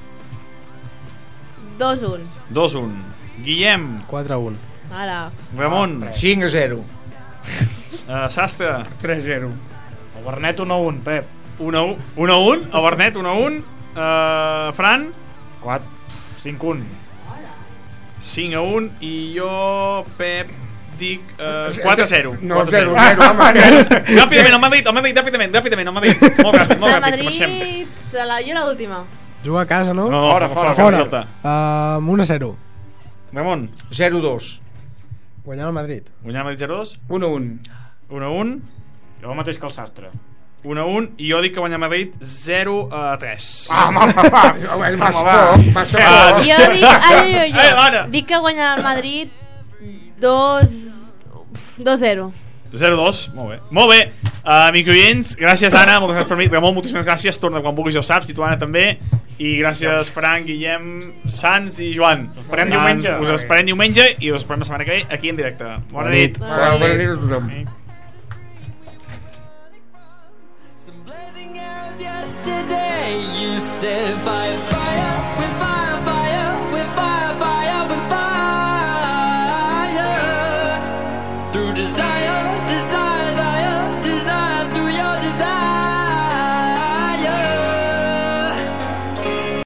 dos un. dos un. Guillem. quatre un. Ara. Ramon. cinc a zero. Uh, Sastre. tres a zero. El Bernet un a un, Pep. un a un, el Bernet un a un. uh, Fran quatre, cinc a un. cinc a un. I jo, Pep, dic uh, quatre a zero. No, zero a zero, home. Ràpidament, el Madrid, el Madrid, ràpidament, ràpidament, el Madrid. Molt ràpid, molt ràpid, comencem. La, jo l'última. Juga a casa, no? No, fora, fora, fora. fora. Uh, un a zero. Ramon. zero a dos. Guanyar el Madrid. Guanyar el Madrid zero a dos. un a un. un a un. Jo el mateix que el Sastre. un a un, i jo dic que guanya Madrid zero a tres. Ah, home, va, va, va. Jo dic, ah, jo, jo, jo. Eh, dic que guanya el Madrid dos a zero. zero a dos, molt bé. Molt bé, uh, amics oients, gràcies Anna, moltes gràcies per mi. Ramon, moltíssimes gràcies, torna quan vulguis, ja ho saps, i tu Anna també. I gràcies Frank, Guillem, Sans i Joan. Us esperem diumenge. Us esperem diumenge i us esperem la setmana que ve aquí en directe. Bona nit. Bona nit a tothom. Yesterday you said fire, fire